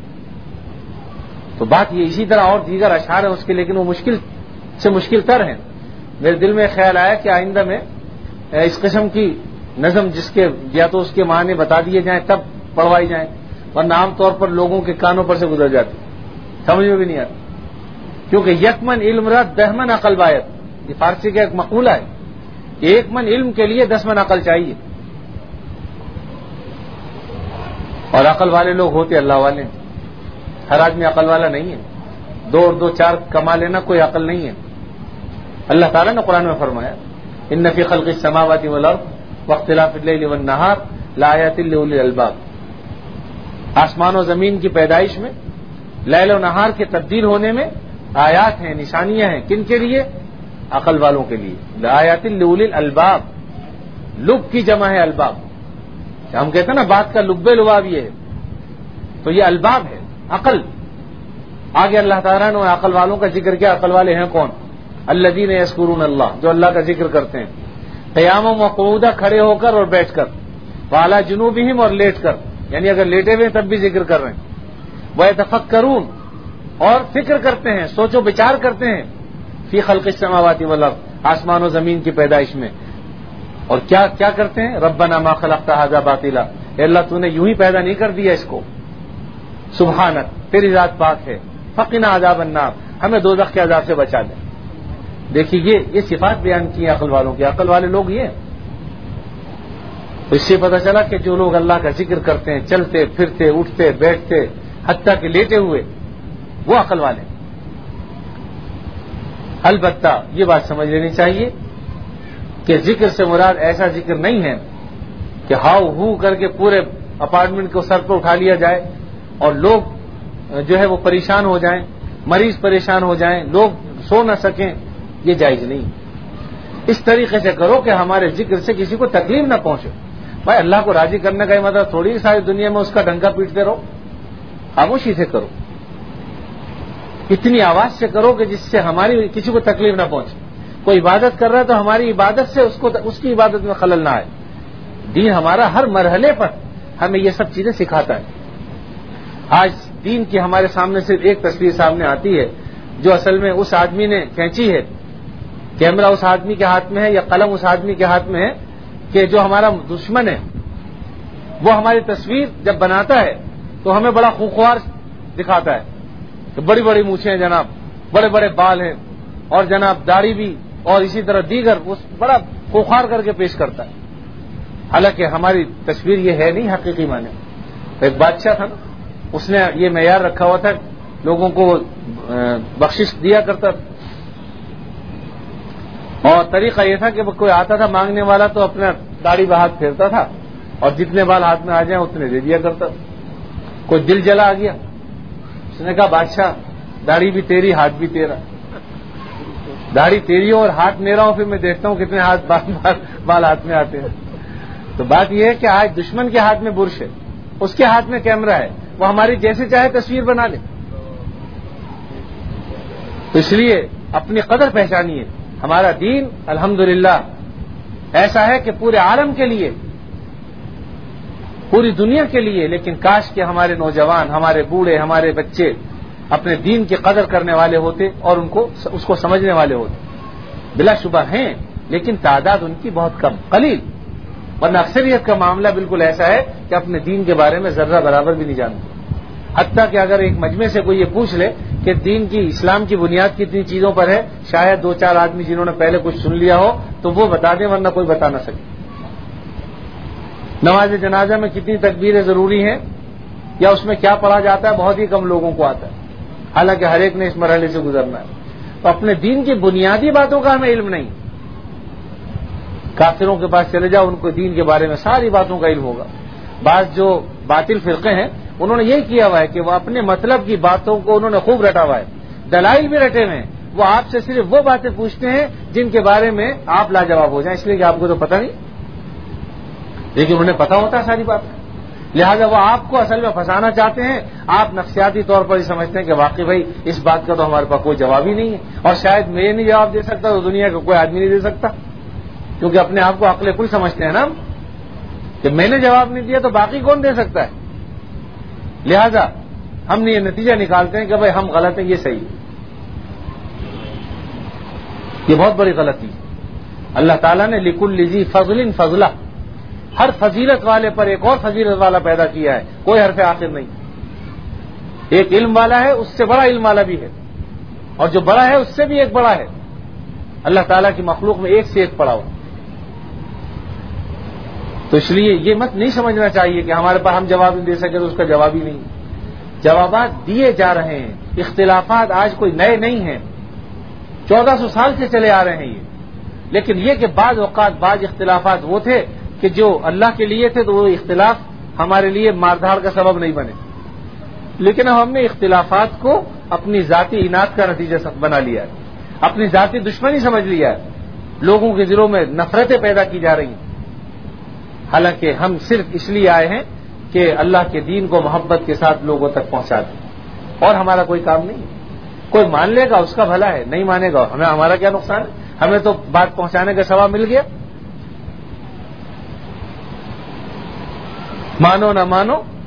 D: تو بات یہ اسی طرح اور دیگر اشعار ہیں اس کے, لیکن وہ مشکل سے مشکل تر ہیں. میرے دل میں خیال آیا کہ آئندہ میں اس قسم کی نظم جس کے یا تو اس کے معنی بتا دیے جائیں تب پڑھوائی جائیں, ورنہ عام طور پر لوگوں کے کانوں پر سے گزر جاتی, سمجھ میں بھی نہیں آتی. کیونکہ یکمن علم رت 10 من عقل باید, یہ فارسی کا ایک مقولہ ہے. 1 من علم کے لیے 10 من عقل چاہیے, اور عقل والے لوگ ہوتے اللہ والے. ہر آدمی عقل والا نہیں ہے. 2 اور 2 4 کما لینا کوئی عقل نہیں ہے. اللہ تعالیٰ نے قرآن میں فرمایا ان فی خلق السماوات والارض واختلاف اللیل والنہار لآیات لأولی الالباب. آسمان و زمین کی پیدائش میں, لیل و نہار کے تبدیل ہونے میں آیات ہیں, نشانیاں ہیں. کن کے لیے؟ عقل والوں کے لیے. لآیات لأولی الالباب, لب کی جمع ہے الباب. ہم کہتے ہیں نا بات کا لب لباب یہ ہے, تو یہ الباب ہے, عقل. آگے اللہ تعالیٰ نے عقل والوں کا ذکر کیا. عقل والے ہیں کون؟ الذین یذکرون اللہ, جو اللہ کا ذکر کرتے ہیں قیاما و قعودا, کھڑے ہو کر اور بیٹھ کر, وعلی جنوبہم, اور لیٹ کر, یعنی اگر لیٹے ہوئے تب بھی ذکر کر رہے ہیں. وَيَتَفَكَّرُونَ اور فکر کرتے ہیں, سوچ و بچار کرتے ہیں, فی خلق السماوات والارض آسمان و زمین کی پیدائش میں. اور کیا کرتے ہیں؟ ربنا ما خلقت ھذا باطلا, اے اللہ تو نے یوں ہی پیدا نہیں کر دیا اس کو, سبحانک تیری ذات پاک ہے, فقنا عذاب النار ہمیں دوزخ کے عذاب سے بچا دے. دیکھیے یہ صفات بیان کی ہیں عقل والوں کی. عقل والے لوگ یہ, اس سے پتہ چلا کہ جو لوگ اللہ کا ذکر کرتے ہیں, چلتے پھرتے اٹھتے بیٹھتے حتیٰ کہ لیٹے ہوئے, وہ عقل والے. البتہ یہ بات سمجھ لینی چاہیے کہ ذکر سے مراد ایسا ذکر نہیں ہے کہ ہاؤ ہو کر کے پورے اپارٹمنٹ کو سر پر اٹھا لیا جائے اور لوگ جو ہے وہ پریشان ہو جائیں, مریض پریشان ہو جائیں, لوگ سو نہ سکیں. یہ جائز نہیں. اس طریقے سے کرو کہ ہمارے ذکر سے کسی کو تکلیف نہ پہنچے. بھائی اللہ کو راضی کرنے کا یہ مطلب تھوڑی ساری دنیا میں اس کا ڈنکا پیٹتے رہو, خاموشی سے کرو, اتنی آواز سے کرو کہ جس سے ہماری کسی کو تکلیف نہ پہنچے. کوئی عبادت کر رہا ہے تو ہماری عبادت سے اس کی عبادت میں خلل نہ آئے. دین ہمارا ہر مرحلے پر ہمیں یہ سب چیزیں سکھاتا ہے. آج دین کی ہمارے سامنے صرف ایک تصویر سامنے آتی ہے جو اصل میں اس آدمی نے کھینچی ہے. کیمرہ اس آدمی کے ہاتھ میں ہے یا قلم اس آدمی کے ہاتھ میں ہے کہ جو ہمارا دشمن ہے وہ ہماری تصویر جب بناتا ہے تو ہمیں بڑا خوخوار دکھاتا ہے کہ بڑی بڑی مونچھیں ہیں جناب, بڑے بڑے بال ہیں, اور جناب داڑھی بھی, اور اسی طرح دیگر بڑا خوخار کر کے پیش کرتا ہے. حالانکہ ہماری تصویر یہ ہے نہیں حقیقی معنی. ایک بادشاہ تھا نا, اس نے یہ معیار رکھا ہوا تھا, لوگوں کو بخشش دیا کرتا تھا, اور طریقہ یہ تھا کہ کوئی آتا تھا مانگنے والا تو اپنا داڑھی پہ ہاتھ پھیرتا تھا اور جتنے بال ہاتھ میں آ جائیں اتنے دے دیا کرتا تھا. کوئی دل جلا آ گیا, اس نے کہا بادشاہ داڑھی بھی تیری ہاتھ بھی تیرا, داڑھی تیری اور ہاتھ میرا ہوں, پھر میں دیکھتا ہوں کتنے ہاتھ بال ہاتھ میں آتے ہیں. تو بات یہ ہے کہ آج دشمن کے ہاتھ میں برش ہے, اس کے ہاتھ میں کیمرہ ہے, وہ ہماری جیسے چاہے تصویر بنا لے. تو اس لیے اپنی قدر پہچانیے. ہمارا دین الحمدللہ ایسا ہے کہ پورے عالم کے لیے, پوری دنیا کے لیے, لیکن کاش کہ ہمارے نوجوان, ہمارے بوڑھے, ہمارے بچے اپنے دین کی قدر کرنے والے ہوتے اور اس کو سمجھنے والے ہوتے. بلا شبہ ہیں لیکن تعداد ان کی بہت کم, قلیل. ورنہ اکثریت کا معاملہ بالکل ایسا ہے کہ اپنے دین کے بارے میں ذرہ برابر بھی نہیں جانتے. حتیٰ کہ اگر ایک مجمع سے کوئی یہ پوچھ لے کہ دین کی, اسلام کی بنیاد کتنی چیزوں پر ہے, شاید 2-4 آدمی جنہوں نے پہلے کچھ سن لیا ہو تو وہ بتا دیں, ورنہ کوئی بتا نہ سکے. نماز جنازہ میں کتنی تکبیریں ضروری ہیں یا اس میں کیا پڑھا جاتا ہے, بہت ہی کم لوگوں کو آتا ہے, حالانکہ ہر ایک نے اس مرحلے سے گزرنا ہے. تو اپنے دین کی بنیادی باتوں کا ہمیں علم نہیں. کافروں کے پاس چلے جاؤ, ان کو دین کے بارے میں ساری باتوں کا علم ہوگا. بعض جو باطل فرقے ہیں انہوں نے یہی کیا ہوا ہے کہ وہ اپنے مطلب کی باتوں کو انہوں نے خوب رٹا ہوا ہے, دلائل بھی رٹے ہوئے ہیں. وہ آپ سے صرف وہ باتیں پوچھتے ہیں جن کے بارے میں آپ لاجواب ہو جائیں, اس لیے کہ آپ کو تو پتہ نہیں, لیکن انہیں پتہ ہوتا ہے ساری بات. لہذا وہ آپ کو اصل میں پھنسانا چاہتے ہیں. آپ نفسیاتی طور پر ہی سمجھتے ہیں کہ واقعی بھائی اس بات کا تو ہمارے پاس کوئی جواب ہی نہیں ہے, اور شاید میں نہیں جواب دے سکتا تو دنیا کا کوئی آدمی نہیں دے سکتا, کیونکہ اپنے آپ کو عقل کل سمجھتے ہیں نا کہ میں نے جواب نہیں دیا تو باقی کون دے سکتا ہے. لہذا ہم نے یہ نتیجہ نکالتے ہیں کہ بھائی ہم غلط ہیں, یہ صحیح ہے. یہ بہت بڑی غلطی ہے. اللہ تعالیٰ نے لکل ذی فضل فضلہ, ہر فضیلت والے پر ایک اور فضیلت والا پیدا کیا ہے, کوئی حرف آخر نہیں. ایک علم والا ہے, اس سے بڑا علم والا بھی ہے, اور جو بڑا ہے اس سے بھی ایک بڑا ہے. اللہ تعالیٰ کی مخلوق میں ایک سے ایک پڑا ہو. تو اس لیے یہ مت نہیں سمجھنا چاہیے کہ ہمارے پاس ہم جواب نہیں دے سکے تو اس کا جواب ہی نہیں. جوابات دیے جا رہے ہیں. اختلافات آج کوئی نئے نہیں ہیں, 1400 سال سے چلے آ رہے ہیں یہ. لیکن یہ کہ بعض اوقات بعض اختلافات وہ تھے کہ جو اللہ کے لیے تھے تو وہ اختلاف ہمارے لیے ماردھاڑ کا سبب نہیں بنے, لیکن اب ہم نے اختلافات کو اپنی ذاتی اناد کا نتیجہ بنا لیا ہے, اپنی ذاتی دشمنی سمجھ لیا ہے. لوگوں کے دلوں میں نفرتیں پیدا کی جا رہی ہیں, حالانکہ ہم صرف اس لیے آئے ہیں کہ اللہ کے دین کو محبت کے ساتھ لوگوں تک پہنچا دیں, اور ہمارا کوئی کام نہیں ہے. کوئی مان لے گا اس کا بھلا ہے, نہیں مانے گا ہمارا کیا نقصان ہے, ہمیں تو بات پہنچانے کا ثواب مل گیا. مانو نہ مانو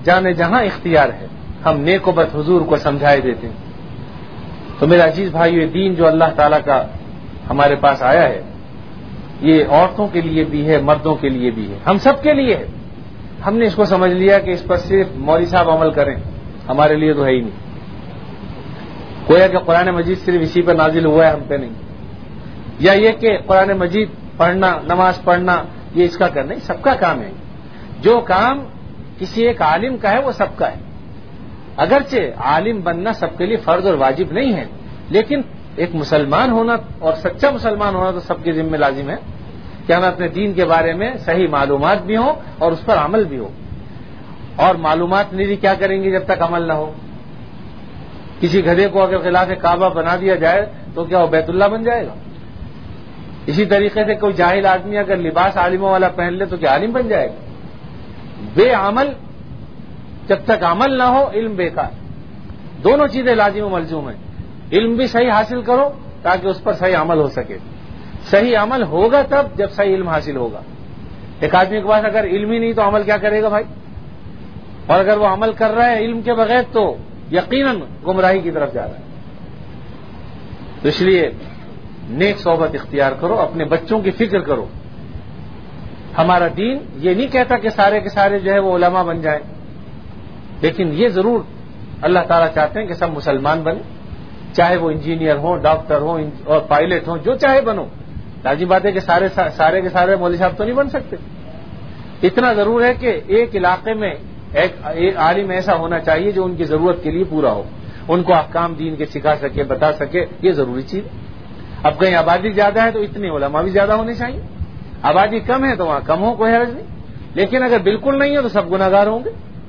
D: جانے جہاں اختیار ہے ہم نیک و بد حضور کو سمجھائے دیتے ہیں. تو میرا عزیز بھائی، یہ دین جو اللہ تعالیٰ کا ہمارے پاس آیا ہے یہ عورتوں کے لیے بھی ہے، مردوں کے لیے بھی ہے، ہم سب کے لیے ہے. ہم نے اس کو سمجھ لیا کہ اس پر صرف مولوی صاحب عمل کریں، ہمارے لیے تو ہے ہی نہیں. گویا کہ قرآن مجید صرف اسی پر نازل ہوا ہے، ہم پہ نہیں. یا یہ کہ قرآن مجید پڑھنا، نماز پڑھنا یہ اس کا کرنا نہیں، سب کا کام ہے. جو کام کسی ایک عالم کا ہے وہ سب کا ہے. اگرچہ عالم بننا سب کے لیے فرض اور واجب نہیں ہے، لیکن ایک مسلمان ہونا اور سچا مسلمان ہونا تو سب کے ذمہ لازم ہے کہ ہمیں اپنے دین کے بارے میں صحیح معلومات بھی ہوں اور اس پر عمل بھی ہو. اور معلومات نہیں کیا کریں گے جب تک عمل نہ ہو؟ کسی گدھے کو اگر خلاف کعبہ بنا دیا جائے تو کیا وہ بیت اللہ بن جائے گا؟ اسی طریقے سے کوئی جاہل آدمی اگر لباس عالموں والا پہن لے تو کیا عالم بن جائے گا؟ بے عمل، جب تک عمل نہ ہو علم بیکار. دونوں چیزیں لازم و ملزوم ہیں. علم بھی صحیح حاصل کرو تاکہ اس پر صحیح عمل ہو سکے. صحیح عمل ہوگا تب جب صحیح علم حاصل ہوگا. ایک آدمی کے پاس اگر علم ہی نہیں تو عمل کیا کرے گا بھائی؟ اور اگر وہ عمل کر رہا ہے علم کے بغیر تو یقیناً گمراہی کی طرف جا رہا ہے. تو اس لیے نیک صحبت اختیار کرو، اپنے بچوں کی فکر کرو. ہمارا دین یہ نہیں کہتا کہ سارے کے سارے جو ہے وہ علماء بن جائیں، لیکن یہ ضرور اللہ تعالیٰ چاہتے ہیں کہ سب مسلمان بنیں، چاہے وہ انجینئر ہوں، ڈاکٹر ہوں اور پائلٹ ہوں، جو چاہے بنو. لازمی بات ہے کہ سارے کے سارے مولوی صاحب تو نہیں بن سکتے. اتنا ضرور ہے کہ ایک علاقے میں ایک عالم ایسا ہونا چاہیے جو ان کی ضرورت کے لیے پورا ہو، ان کو احکام دین کے سکھا سکے، بتا سکے. یہ ضروری چیز ہے. اب کہیں آبادی زیادہ ہے تو اتنے علماء بھی زیادہ ہونے چاہیے. آبادی کم ہے تو وہاں کم ہو، کوئی حرج نہیں. لیکن اگر بالکل نہیں ہے تو سب گناہگار ہوں گے.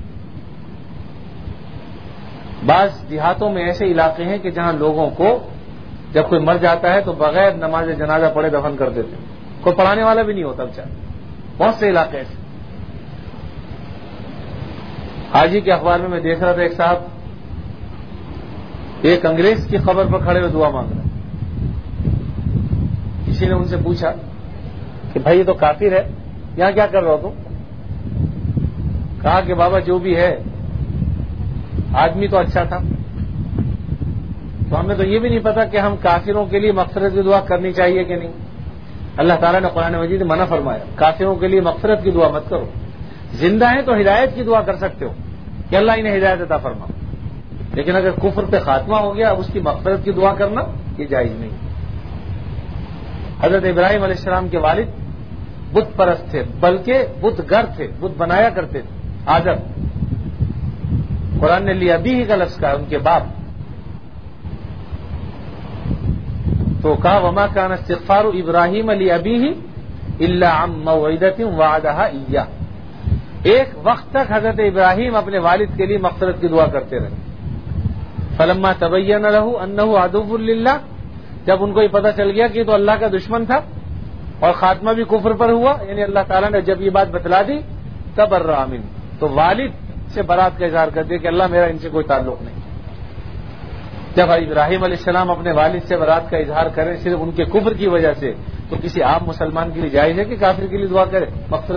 D: بعض دیہاتوں میں ایسے علاقے ہیں کہ جہاں لوگوں کو جب کوئی مر جاتا ہے تو بغیر نماز جنازہ پڑھے دفن کر دیتے ہیں. کوئی پڑھانے والا بھی نہیں ہوتا بیچارہ. بہت سے علاقے ایسے. حاجی کے اخبار میں دیکھ رہا تھا ایک صاحب ایک انگریز کی قبر پر کھڑے ہوئے دعا مانگ رہے. کسی نے ان سے پوچھا کہ بھائی یہ تو کافر ہے، یہاں کیا کر رہا ہو تم؟ کہا کہ بابا جو بھی ہے آدمی تو اچھا تھا، تو ہمیں تو یہ بھی نہیں پتا کہ ہم کافروں کے لیے مغفرت کی دعا کرنی چاہیے کہ نہیں. اللہ تعالیٰ نے قرآن مجید میں منع فرمایا کافروں کے لیے مغفرت کی دعا مت کرو. زندہ ہیں تو ہدایت کی دعا کر سکتے ہو کہ اللہ انہیں ہدایت عطا فرما، لیکن اگر کفر پہ خاتمہ ہو گیا اب اس کی مغفرت کی دعا کرنا یہ جائز نہیں. حضرت ابراہیم علیہ السلام کے والد بت پرست تھے، بلکہ بت گر تھے، بت بنایا کرتے تھے. آدم، قرآن نے لی ابیہ کا لفظ کہا، ان کے باپ. تو کہا وما کان استغفار ابراہیم لابیہ الا عن موعدۃ وعدها ایاہ. ایک وقت تک حضرت ابراہیم اپنے والد کے لیے مغفرت کی دعا کرتے رہے. فلما تبین له انه عدو للہ، جب ان کو یہ پتہ چل گیا کہ یہ تو اللہ کا دشمن تھا اور خاتمہ بھی کفر پر ہوا، یعنی اللہ تعالیٰ نے جب یہ بات بتلا دی تبرأ منہ، تو والد سے برات کا اظہار کر دیا کہ اللہ میرا ان سے کوئی تعلق نہیں. جب ابراہیم علیہ السلام اپنے والد سے برات کا اظہار کریں صرف ان کے کفر کی وجہ سے، تو کسی عام مسلمان کے لیے جائز ہے کہ کافر کے لیے دعا کرے؟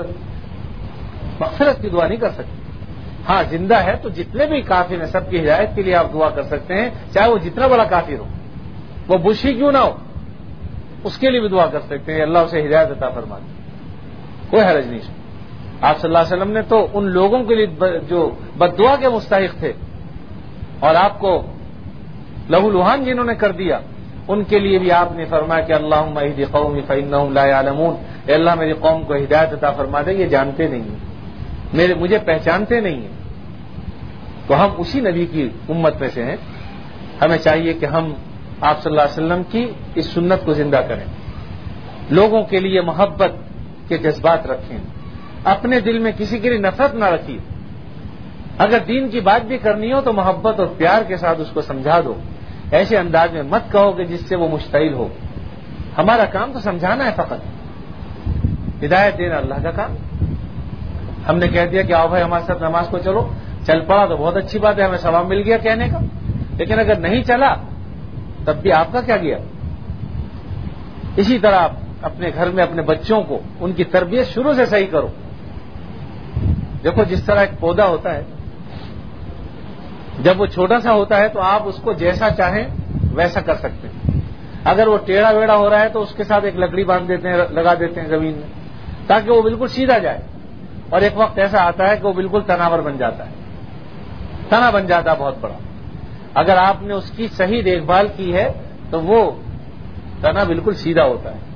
D: مغفرت کی دعا نہیں کر سکتے. ہاں زندہ ہے تو جتنے بھی کافر ہیں سب کی ہدایت کے لیے آپ دعا کر سکتے ہیں، چاہے وہ جتنا بڑا کافر ہو، وہ بش ہی کیوں نہ ہو، اس کے لیے بھی دعا کر سکتے ہیں اللہ اسے ہدایت عطا فرما دے. کوئی حرج نہیں. آپ صلی اللہ علیہ وسلم نے تو ان لوگوں کے لیے جو بد دعا کے مستحق تھے اور آپ کو لہو لہان جنہوں نے کر دیا، ان کے لیے بھی آپ نے فرمایا کہ اللہم اہد قومی فانہم لا یعلمون، اے اللہ میری قوم کو ہدایت عطا فرما دے، یہ جانتے نہیں ہیں، مجھے پہچانتے نہیں ہیں. تو ہم اسی نبی کی امت میں سے ہیں. ہمیں چاہیے کہ ہم آپ صلی اللہ علیہ وسلم کی اس سنت کو زندہ کریں، لوگوں کے لیے محبت کے جذبات رکھیں، اپنے دل میں کسی کے لیے نفرت نہ رکھیے. اگر دین کی بات بھی کرنی ہو تو محبت اور پیار کے ساتھ اس کو سمجھا دو، ایسے انداز میں مت کہو کہ جس سے وہ مشتعل ہو. ہمارا کام تو سمجھانا ہے، فقط ہدایت دینا اللہ کا کام. ہم نے کہہ دیا کہ آؤ بھائی ہمارے ساتھ نماز کو چلو، چل پڑا تو بہت اچھی بات ہے، ہمیں ثواب مل گیا کہنے کا. لیکن اگر نہیں چلا تب بھی آپ کا کیا گیا. اسی طرح آپ اپنے گھر میں اپنے بچوں کو ان کی تربیت شروع سے صحیح کرو. دیکھو جس طرح ایک پودا ہوتا ہے جب وہ چھوٹا سا ہوتا ہے تو آپ اس کو جیسا چاہیں ویسا کر سکتے ہیں. اگر وہ ٹیڑھا ویڑا ہو رہا ہے تو اس کے ساتھ ایک لکڑی باندھ دیتے ہیں, لگا دیتے ہیں زمین میں, تاکہ وہ بالکل سیدھا جائے. اور ایک وقت ایسا آتا ہے کہ وہ بالکل تناور بن جاتا ہے, تنا بن جاتا ہے بہت بڑا. اگر آپ نے اس کی صحیح دیکھ بھال کی ہے تو وہ تنا بالکل سیدھا ہوتا ہے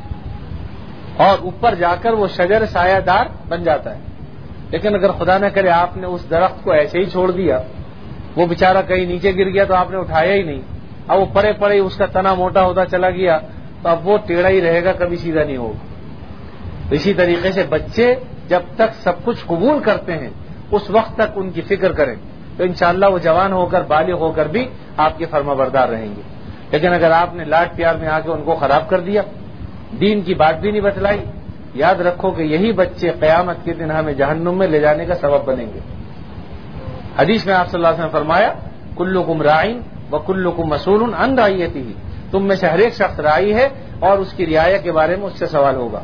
D: اور اوپر جا کر وہ شجر سایہ دار بن جاتا ہے. لیکن اگر خدا نہ کرے آپ نے اس درخت کو ایسے ہی چھوڑ دیا, وہ بیچارہ کہیں نیچے گر گیا تو آپ نے اٹھایا ہی نہیں, اب وہ پڑے پڑے اس کا تنا موٹا ہوتا چلا گیا, تو اب وہ ٹیڑھا ہی رہے گا, کبھی سیدھا نہیں ہوگا. تو اسی طریقے سے بچے جب تک سب کچھ قبول کرتے ہیں اس وقت تک ان کی فکر کریں تو انشاءاللہ وہ جوان ہو کر بالغ ہو کر بھی آپ کے فرما بردار رہیں گے. لیکن اگر آپ نے لاڈ پیار میں آ کے ان کو خراب کر دیا, دین کی بات بھی نہیں بتلائی, یاد رکھو کہ یہی بچے قیامت کے دن ہمیں جہنم میں لے جانے کا سبب بنیں گے. حدیث میں آپ صلی اللہ علیہ وسلم نے فرمایا کلکم راعین وکلکم مسئول عن رعیتہ, تم میں سے ہر ایک شخص راعی ہے اور اس کی رعایا کے بارے میں اس سے سوال ہوگا.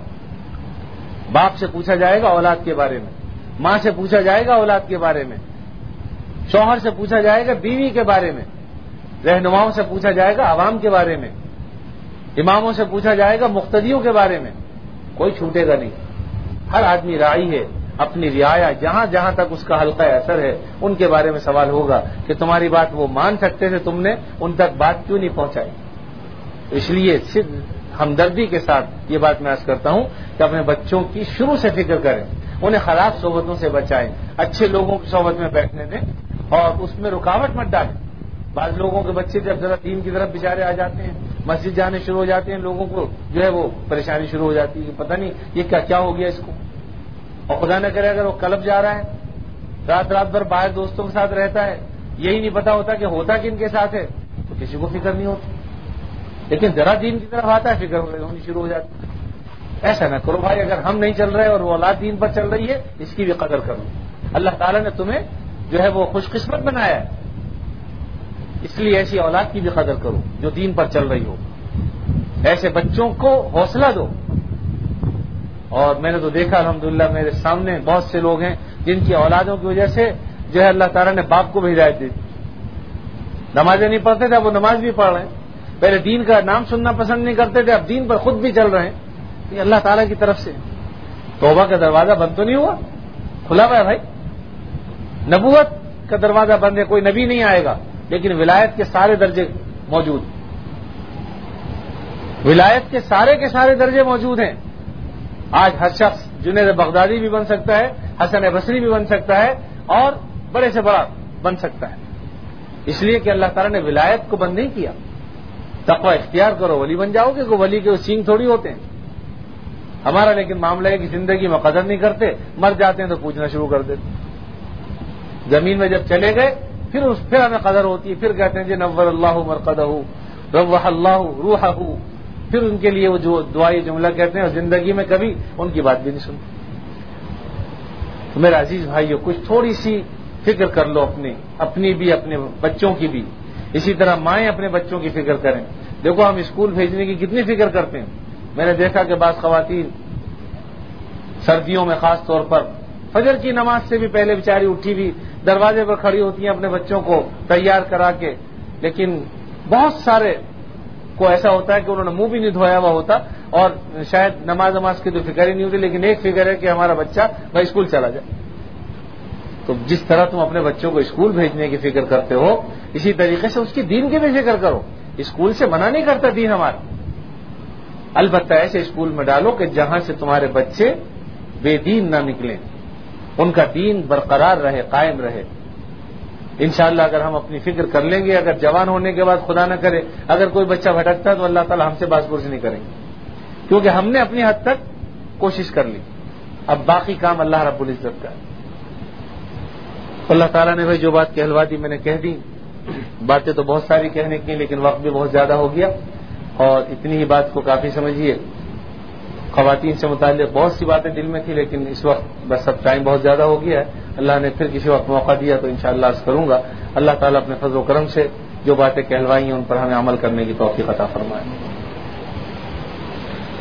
D: باپ سے پوچھا جائے گا اولاد کے بارے میں, ماں سے پوچھا جائے گا اولاد کے بارے میں, شوہر سے پوچھا جائے گا بیوی کے بارے میں, رہنماؤں سے پوچھا جائے گا عوام کے بارے میں, اماموں سے پوچھا جائے گا مقتدیوں کے بارے میں, کوئی چھوٹے گا نہیں. ہر آدمی راعی ہے, اپنی رعایا جہاں جہاں تک اس کا حلقہ اثر ہے ان کے بارے میں سوال ہوگا کہ تمہاری بات وہ مان سکتے تھے, تم نے ان تک بات کیوں نہیں پہنچائی. اس لیے صرف ہمدردی کے ساتھ یہ بات میں عرض کرتا ہوں کہ اپنے بچوں کی شروع سے فکر کریں, انہیں خراب صحبتوں سے بچائیں, اچھے لوگوں کی صحبت میں بیٹھنے دیں اور اس میں رکاوٹ مت ڈالیں. بعض لوگوں کے بچے جب ذرا دین کی طرف بیچارے آ جاتے ہیں, مسجد جانے شروع ہو جاتے ہیں, لوگوں کو جو ہے وہ پریشانی شروع ہو جاتی ہے کہ پتہ نہیں یہ کیا ہو گیا اس کو. اور خدا نہ کرے اگر وہ کلب جا رہا ہے, رات بھر باہر دوستوں کے ساتھ رہتا ہے, یہی نہیں پتا ہوتا کہ ہوتا کن کے ساتھ ہے, تو کسی کو فکر نہیں ہوتی. لیکن ذرا دین کی طرف آتا ہے فکر ہونی شروع ہو جاتی ہے. ایسا نہ کرو بھائی, اگر ہم نہیں چل رہے اور وہ اولاد دین پر چل رہی ہے اس کی بھی قدر کرو. اللہ تعالیٰ نے تمہیں جو ہے وہ خوش قسمت بنایا ہے, اس لیے ایسی اولاد کی بھی قدر کرو جو دین پر چل رہی ہو. ایسے بچوں کو حوصلہ دو. اور میں نے تو دیکھا الحمدللہ میرے سامنے بہت سے لوگ ہیں جن کی اولادوں کی وجہ سے جو ہے اللہ تعالیٰ نے باپ کو بھی ہدایت دی. نمازیں نہیں پڑھتے تھے, اب وہ نماز بھی پڑھ رہے ہیں. پہلے دین کا نام سننا پسند نہیں کرتے تھے, اب دین پر خود بھی چل رہے ہیں. یہ اللہ تعالیٰ کی طرف سے توبہ کا دروازہ بند تو نہیں ہوا, کھلا ہوا ہے بھائی. نبوت کا دروازہ بند ہے, کوئی نبی نہیں آئے گا, لیکن ولایت کے سارے درجے موجود, ولایت کے سارے درجے موجود ہیں. آج ہر شخص جنید بغدادی بھی بن سکتا ہے, حسن بصری بھی بن سکتا ہے, اور بڑے سے بڑا بن سکتا ہے. اس لیے کہ اللہ تعالیٰ نے ولایت کو بند نہیں کیا. تقوی اختیار کرو, ولی بن جاؤ گے. کوئی ولی کے سینگ تھوڑی ہوتے ہیں. ہمارا لیکن معاملہ ہے کہ زندگی میں قدر نہیں کرتے, مر جاتے ہیں تو پوچھنا شروع کر دیتے. زمین میں جب چلے گئے پھر ہمیں قدر ہوتی ہے, پھر کہتے ہیں جی نور اللہ مرقدہ روح اللہ روحہ, پھر ان کے لیے وہ جو دعائی جملہ کہتے ہیں, اور زندگی میں کبھی ان کی بات بھی نہیں سنتے. تو میرے عزیز بھائیو, کچھ تھوڑی سی فکر کر لو اپنی بھی, اپنے بچوں کی بھی. اسی طرح مائیں اپنے بچوں کی فکر کریں. دیکھو ہم اسکول بھیجنے کی کتنی فکر کرتے ہیں. میں نے دیکھا کہ بعض خواتین سردیوں میں خاص طور پر فجر کی نماز سے بھی پہلے بیچاری اٹھی بھی دروازے پر کھڑی ہوتی ہیں اپنے بچوں کو تیار کرا کے. لیکن بہت سارے کو ایسا ہوتا ہے کہ انہوں نے منہ بھی نہیں دھویا ہوا ہوتا, اور شاید نماز کی تو فکر ہی نہیں ہوتی, لیکن ایک فکر ہے کہ ہمارا بچہ بھائی اسکول چلا جائے. تو جس طرح تم اپنے بچوں کو اسکول بھیجنے کی فکر کرتے ہو, اسی طریقے سے اس کی دین کی بھی فکر کرو. اسکول سے منع نہیں کرتا دین ہمارا, البتہ ایسے اسکول میں ڈالو کہ جہاں سے تمہارے بچے بے دین نہ نکلیں, ان کا دین برقرار رہے, قائم رہے. انشاءاللہ اگر ہم اپنی فکر کر لیں گے, اگر جوان ہونے کے بعد خدا نہ کرے اگر کوئی بچہ بھٹکتا ہے تو اللہ تعالیٰ ہم سے باز پرسی نہیں کریں گے, کیونکہ ہم نے اپنی حد تک کوشش کر لی. اب باقی کام اللہ رب العزت کا ہے. اللہ تعالیٰ نے بھائی جو بات کہلوا دی میں نے کہہ دی. باتیں تو بہت ساری کہنے کی, لیکن وقت بھی بہت زیادہ ہو گیا, اور اتنی ہی بات کو کافی سمجھیے. خواتین سے متعلق بہت سی باتیں دل میں تھی, لیکن اس وقت بس اب ٹائم بہت زیادہ ہو گیا ہے. اللہ نے پھر کسی وقت موقع دیا تو انشاءاللہ عرض کروں گا. اللہ تعالیٰ اپنے فضل و کرم سے جو باتیں کہلوائی ہیں ان پر ہمیں عمل کرنے کی توفیق عطا فرمائے.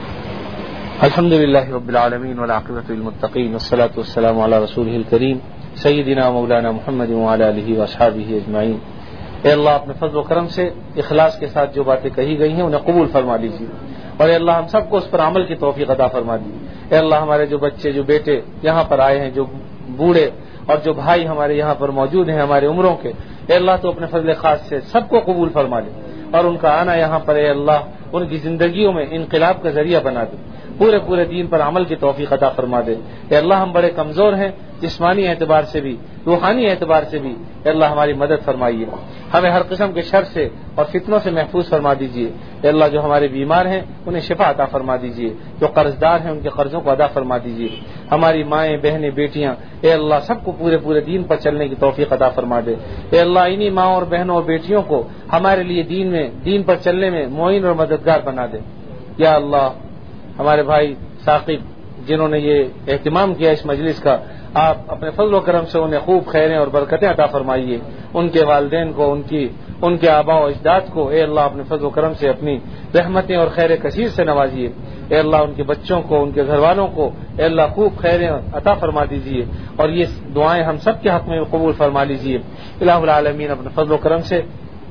D: الحمدللہ رب العالمین والعاقبۃ للمتقین والصلاۃ والسلام علی رسولہ الکریم سیدنا مولانا محمد وعلی آلہ واصحابہ اجمعین۔ اے اللہ اپنے فضل و کرم سے اخلاص کے ساتھ جو باتیں کہی گئی ہیں انہیں قبول فرما لیجیے، اور اے اللہ ہم سب کو اس پر عمل کی توفیق عطا فرما دیجیے۔ اے اللہ ہمارے جو بچے جو بیٹے یہاں پر آئے ہیں، جو بوڑھے اور جو بھائی ہمارے یہاں پر موجود ہیں ہمارے عمروں کے، اے اللہ تو اپنے فضل خاص سے سب کو قبول فرما لے، اور ان کا آنا یہاں پر اے اللہ ان کی زندگیوں میں انقلاب کا ذریعہ بنا دے، پورے دین پر عمل کی توفیق عطا فرما دے۔ اے اللہ ہم بڑے کمزور ہیں، جسمانی اعتبار سے بھی، روحانی اعتبار سے بھی، اے اللہ ہماری مدد فرمائیے، ہمیں ہر قسم کے شر سے اور فتنوں سے محفوظ فرما دیجیے۔ اے اللہ جو ہمارے بیمار ہیں انہیں شفا عطا فرما دیجیے، جو قرض دار ہیں ان کے قرضوں کو ادا فرما دیجیے، ہماری مائیں بہنیں بیٹیاں اے اللہ سب کو پورے دین پر چلنے کی توفیق عطا فرما دے۔ اے اللہ انہی ماں اور بہنوں اور بیٹیوں کو ہمارے لیے دین پر چلنے میں معین اور مددگار بنا دے۔ یا اللہ ہمارے بھائی ثاقب جنہوں نے یہ اہتمام کیا اس مجلس کا، آپ اپنے فضل و کرم سے انہیں خوب خیریں اور برکتیں عطا فرمائیے، ان کے والدین کو، ان کے آباء و اجداد کو اے اللہ اپنے فضل و کرم سے اپنی رحمتیں اور خیر کثیر سے نوازیے۔ اے اللہ ان کے بچوں کو، ان کے گھر والوں کو اے اللہ خوب خیریں عطا فرما دیجیے، اور یہ دعائیں ہم سب کے حق میں قبول فرما لیجیے۔ الہ العالمین اپنے فضل و کرم سے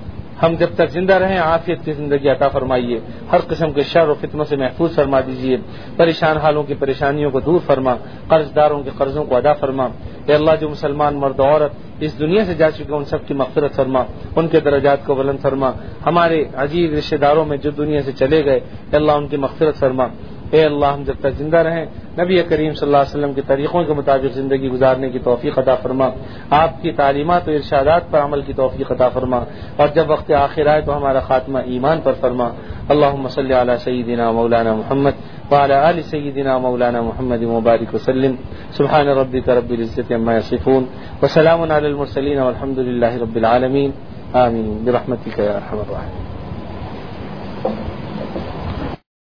D: ہم جب تک زندہ رہیں عافیت کی زندگی عطا فرمائیے، ہر قسم کے شر و فتنوں سے محفوظ فرما دیجیے، پریشان حالوں کی پریشانیوں کو دور فرما، قرض داروں کے قرضوں کو ادا فرما۔ اے اللہ جو مسلمان مرد و عورت اس دنیا سے جا چکے ان سب کی مغفرت فرما، ان کے درجات کو بلند فرما، ہمارے عزیز رشتہ داروں میں جو دنیا سے چلے گئے اے اللہ ان کی مغفرت فرما۔ اے اللہ ہم جب تک زندہ رہیں نبی کریم صلی اللہ علیہ وسلم کے طریقوں کے مطابق زندگی گزارنے کی توفیق عطا فرما، آپ کی تعلیمات و ارشادات پر عمل کی توفیق عطا فرما، اور جب وقت آخر آئے تو ہمارا خاتمہ ایمان پر فرما۔ اللہم صلی علی سیدنا مولانا محمد وعلی آل سیدنا مولانا محمد مبارک وسلم۔ سبحان ربک رب العزة عما یصفون وسلام علی المرسلین والحمد للہ رب العالمین، آمین برحمتک یا ارحم الراحمین۔